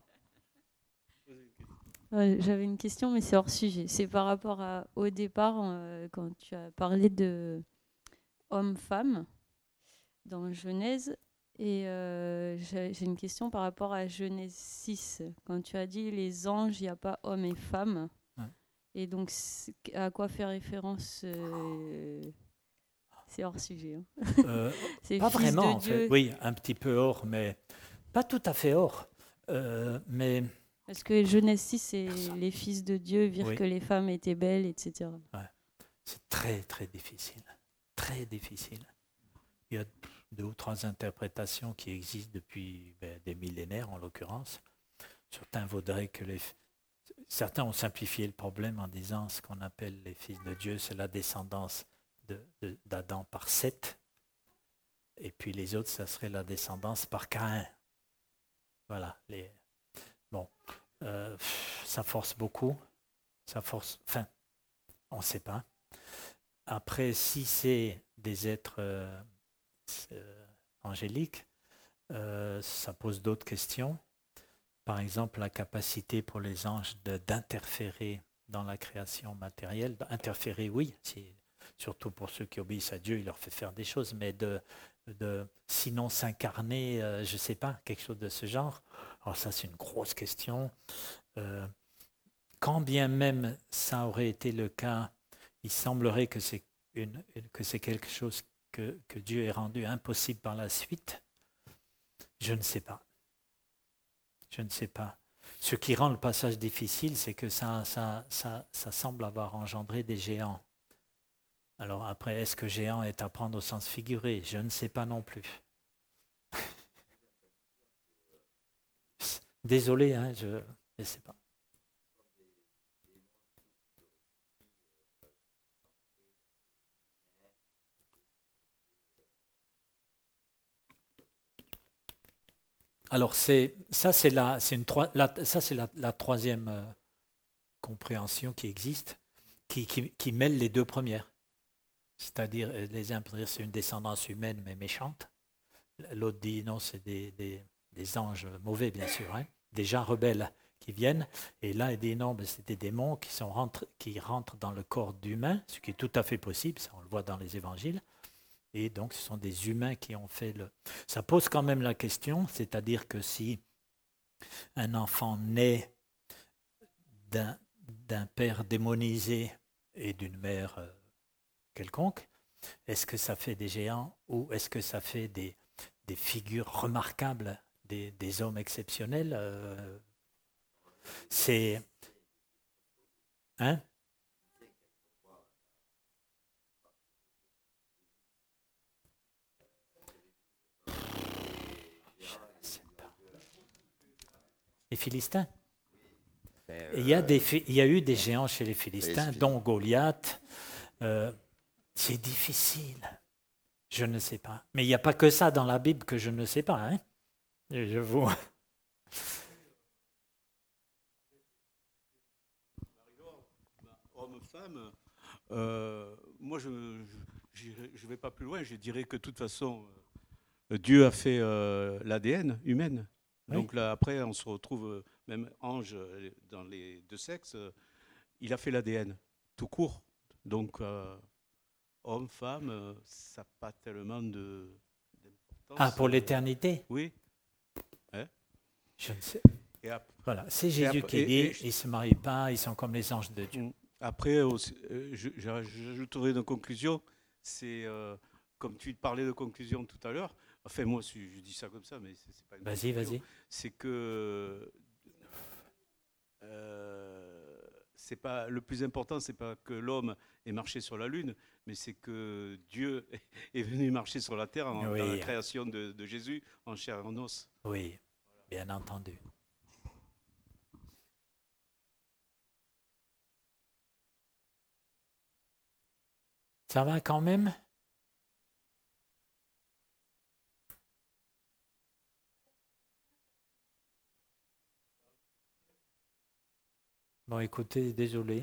J'avais une question, mais c'est hors sujet. C'est par rapport à, au départ, euh, quand tu as parlé de homme-femme dans Genèse. Et euh, j'ai, j'ai une question par rapport à Genèse six. Quand tu as dit les anges, il n'y a pas homme et femme. Ouais. Et donc, à quoi fait référence euh, c'est hors sujet. Hein. Euh, c'est pas vraiment, en fait. Oui, un petit peu hors, mais pas tout à fait hors. Euh, mais... Parce que Genèse six, c'est les fils de Dieu virent oui. que les femmes étaient belles, et cetera. Ouais. C'est très, très difficile. Très difficile. Il y a deux ou trois interprétations qui existent depuis ben, des millénaires en l'occurrence. Certains voudraient que les... Certains ont simplifié le problème en disant ce qu'on appelle les fils de Dieu, c'est la descendance de, de, d'Adam par Seth, et puis les autres, ça serait la descendance par Caïn. Voilà. Les... Bon, euh, ça force beaucoup, ça force... Enfin, on ne sait pas. Après, si c'est des êtres euh, euh, angéliques, euh, ça pose d'autres questions. Par exemple, la capacité pour les anges de, d'interférer dans la création matérielle. Interférer, oui, si, surtout pour ceux qui obéissent à Dieu, il leur fait faire des choses, mais de, de sinon s'incarner, euh, je ne sais pas, quelque chose de ce genre. Alors ça, c'est une grosse question. Euh, quand bien même ça aurait été le cas, il semblerait que c'est, une, que c'est quelque chose que, que Dieu ait rendu impossible par la suite. Je ne sais pas. Je ne sais pas. Ce qui rend le passage difficile, c'est que ça, ça, ça, ça semble avoir engendré des géants. Alors après, est-ce que géant est à prendre au sens figuré? Je ne sais pas non plus. Désolé, hein, je ne sais pas. Alors, c'est, ça, c'est, la, c'est, une, la, ça, c'est la, la troisième euh, compréhension qui existe, qui, qui, qui mêle les deux premières. C'est-à-dire, les uns peuvent dire c'est une descendance humaine, mais méchante. L'autre dit non, c'est des, des, des anges mauvais, bien sûr, hein, des gens rebelles qui viennent. Et là, il dit non, ben, c'est des démons qui, sont rentrent, qui rentrent dans le corps d'humains, ce qui est tout à fait possible, ça on le voit dans les évangiles. Et donc, ce sont des humains qui ont fait le... Ça pose quand même la question, c'est-à-dire que si un enfant naît d'un, d'un père démonisé et d'une mère euh, quelconque, est-ce que ça fait des géants ou est-ce que ça fait des, des figures remarquables, des, des hommes exceptionnels euh, C'est... Hein Les Philistins. Euh, il, y a des, il y a eu des géants chez les Philistins, dont Goliath. Euh, c'est difficile. Je ne sais pas. Mais il n'y a pas que ça dans la Bible que je ne sais pas. Hein, je vous... Homme-femme, euh, moi je ne vais pas plus loin. Je dirais que de toute façon, euh, Dieu a fait euh, l'A D N humaine. Oui. Donc là, après, on se retrouve, même ange dans les deux sexes, il a fait l'A D N, tout court. Donc, euh, homme, femme, ça n'a pas tellement de, d'importance. Ah, pour l'éternité? Oui. Hein? Je ne sais. Et après, voilà, c'est Jésus après, qui dit, et, et, ils ne se marient pas, ils sont comme les anges de Dieu. Après, aussi, je, j'ajouterai une conclusion, c'est, euh, comme tu parlais de conclusion tout à l'heure, enfin, moi, je dis ça comme ça, mais c'est, c'est pas une Vas-y, conclusion. vas-y. C'est que euh, c'est pas, le plus important, c'est pas que l'homme ait marché sur la Lune, mais c'est que Dieu est venu marcher sur la terre en, oui. dans la création de, de Jésus en chair et en os. Oui, bien entendu. Ça va quand même? Bon, écoutez, désolé.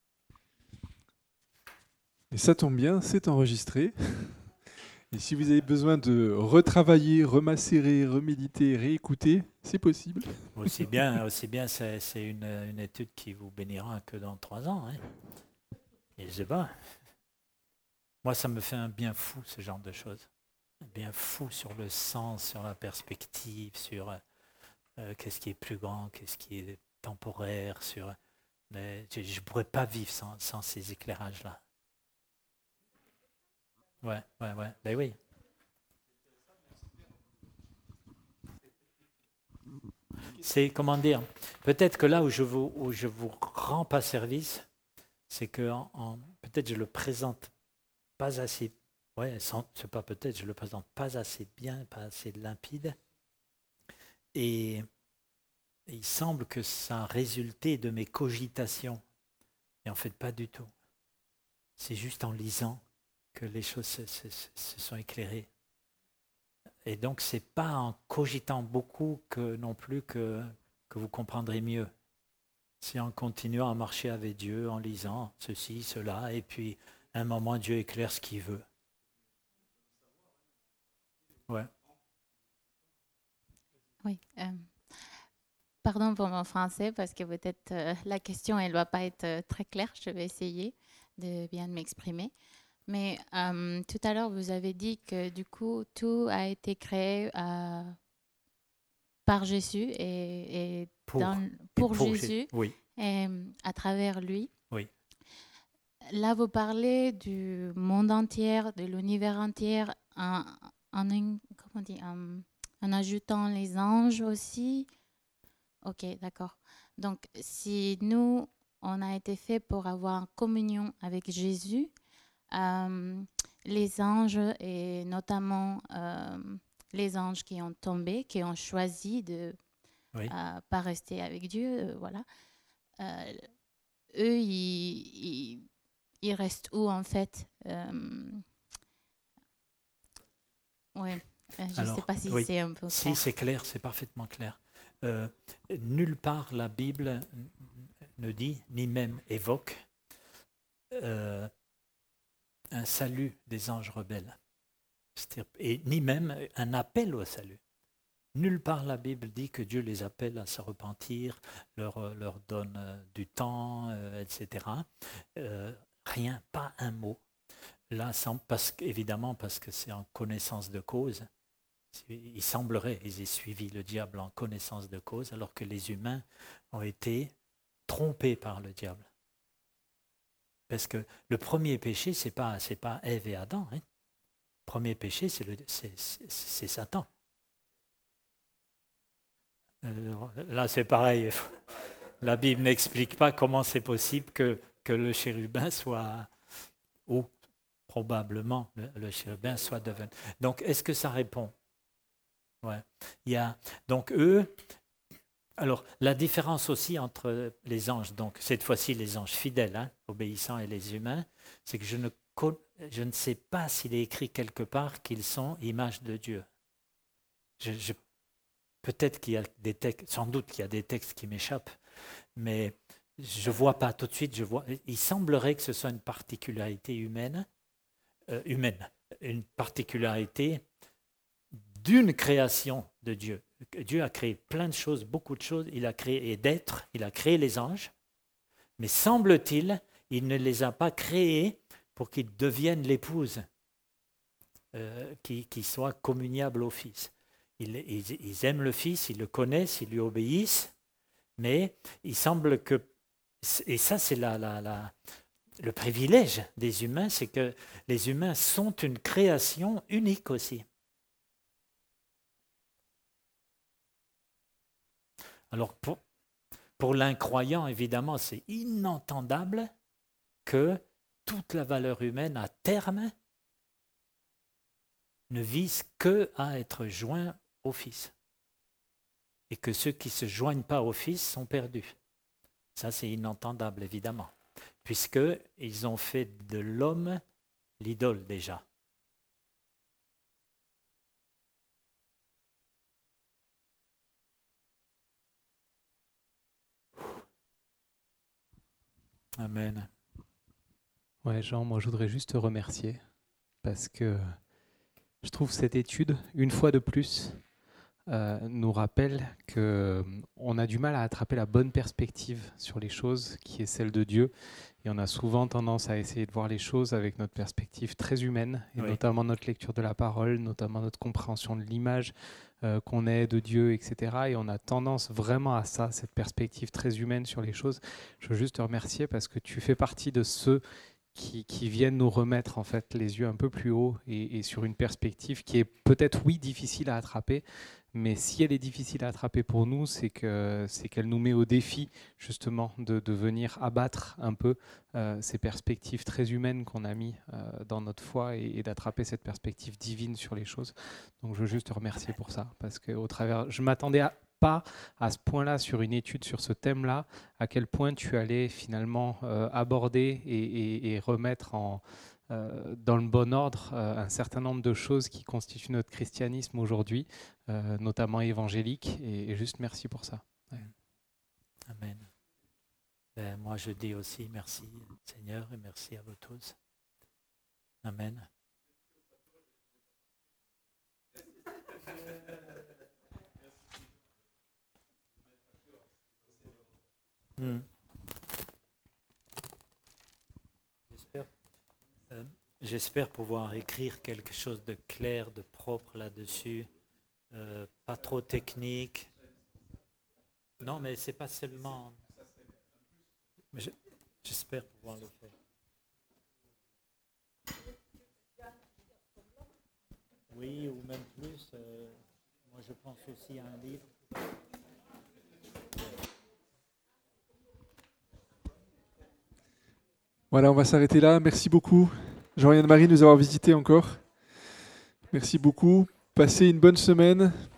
Et ça tombe bien, c'est enregistré. Et si vous avez besoin de retravailler, remacérer, reméditer, réécouter, c'est possible. Aussi bien, aussi bien c'est, c'est une, une étude qui vous bénira que dans trois ans. Hein. Je ne sais pas. Moi, ça me fait un bien fou, ce genre de choses. Un bien fou sur le sens, sur la perspective, sur euh, qu'est-ce qui est plus grand, qu'est-ce qui est temporaire. Sur, mais je ne pourrais pas vivre sans, sans ces éclairages-là. Ouais, ouais, ouais. Ben oui. C'est, comment dire, peut-être que là où je vous, où je vous rends pas service, c'est que en, en, peut-être je le présente pas assez ouais, sans- c'est pas peut-être, je le présente pas assez bien, pas assez limpide. Et il semble que ça a résulté de mes cogitations. Et en fait, pas du tout. C'est juste en lisant que les choses se, se- se- se sont éclairées. Et donc, c'est pas en cogitant beaucoup que non plus que, que vous comprendrez mieux. C'est en continuant à marcher avec Dieu, en lisant ceci, cela, et puis à un moment, Dieu éclaire ce qu'il veut. Ouais. Oui. euh, pardon pour mon français parce que peut-être euh, la question elle va pas être euh, très claire. Je vais essayer de bien m'exprimer. Mais euh, tout à l'heure vous avez dit que du coup tout a été créé euh, par Jésus et, et Pour, dans- pour, pour Jésus Jésus, oui, et à travers lui. oui. Là vous parlez du monde entier, de l'univers entier, en, en, in- comment on dit, en, en ajoutant les anges aussi. Ok, d'accord. Donc, si nous, on a été fait pour avoir communion avec Jésus, euh, les anges, et notamment euh, les anges qui ont tombé, qui ont choisi de ne Oui. euh, pas rester avec Dieu, euh, voilà, euh, eux, ils, ils, ils restent où en fait euh, ouais. Je ne sais Alors, pas si oui, c'est un peu si clair. c'est clair, c'est parfaitement clair. Euh, nulle part la Bible ne dit, ni même évoque, euh, un salut des anges rebelles, c'est-à-dire- et ni même un appel au salut. Nulle part la Bible dit que Dieu les appelle à se repentir, leur, euh, leur donne euh, du temps, euh, et cetera. Euh, rien, pas un mot. Là, sans- parce que- évidemment, parce que c'est en connaissance de cause. Il semblerait qu'ils aient suivi le diable en connaissance de cause, alors que les humains ont été trompés par le diable. Parce que le premier péché, ce n'est pas, c'est pas Ève et Adam. Hein. Le premier péché, c'est, le, c'est, c'est, c'est Satan. Alors, là, c'est pareil. La Bible n'explique pas comment c'est possible que, que le chérubin soit, ou probablement le, le chérubin soit devenu. Donc, est-ce que ça répond? Ouais. Il y a, donc eux, alors la différence aussi entre les anges, donc cette fois-ci les anges fidèles, hein, obéissants et les humains, c'est que je ne, je ne sais pas s'il est écrit quelque part qu'ils sont image de Dieu. Je, je, peut-être qu'il y a des textes, sans doute qu'il y a des textes qui m'échappent, mais je ne vois pas tout de suite, je vois, il semblerait que ce soit une particularité humaine, euh, humaine, une particularité d'une création de Dieu. Dieu a créé plein de choses, beaucoup de choses. Il a créé d'êtres, il a créé les anges, mais semble-t-il, il ne les a pas créés pour qu'ils deviennent l'épouse, euh, qui, qui soit communiable au Fils. Ils, ils, ils aiment le Fils, ils le connaissent, ils lui obéissent, mais il semble que, et ça c'est la, la, la, le privilège des humains, c'est que les humains sont une création unique aussi. Alors, pour, pour l'incroyant, évidemment, c'est inentendable que toute la valeur humaine, à terme, ne vise que à être joint au Fils. Et que ceux qui ne se joignent pas au Fils sont perdus. Ça, c'est inentendable, évidemment, puisqu'ils ont fait de l'homme l'idole déjà. Amen. Ouais, Jean, moi je voudrais juste te remercier parce que je trouve cette étude, une fois de plus, euh, nous rappelle qu'on a du mal à attraper la bonne perspective sur les choses, qui est celle de Dieu. Et on a souvent tendance à essayer de voir les choses avec notre perspective très humaine, et oui. notamment notre lecture de la parole, notamment notre compréhension de l'image euh, qu'on est de Dieu, et cetera. Et on a tendance vraiment à ça, cette perspective très humaine sur les choses. Je veux juste te remercier parce que tu fais partie de ceux qui, qui viennent nous remettre en fait les yeux un peu plus haut et, et sur une perspective qui est peut-être, oui, difficile à attraper, mais si elle est difficile à attraper pour nous, c'est que, c'est qu'elle nous met au défi justement de, de venir abattre un peu euh, ces perspectives très humaines qu'on a mis euh, dans notre foi et, et d'attraper cette perspective divine sur les choses. Donc je veux juste te remercier pour ça, parce que au travers, je m'attendais à pas à ce point-là sur une étude sur ce thème-là, à quel point tu allais finalement euh, aborder et, et, et remettre en, euh, dans le bon ordre euh, un certain nombre de choses qui constituent notre christianisme aujourd'hui, euh, notamment évangélique, et, et juste merci pour ça. Ouais. Amen. Ben, moi je dis aussi merci Seigneur et merci à vous tous. Amen. Hmm. J'espère, euh, j'espère pouvoir écrire quelque chose de clair, de propre là-dessus, euh, pas trop technique. Non, mais c'est pas seulement. Mais je, j'espère pouvoir le faire. Oui, ou même plus. Euh, moi, je pense aussi à un livre. Voilà, on va s'arrêter là. Merci beaucoup, Jean-Yann Marie, de nous avoir visités encore. Merci beaucoup. Passez une bonne semaine.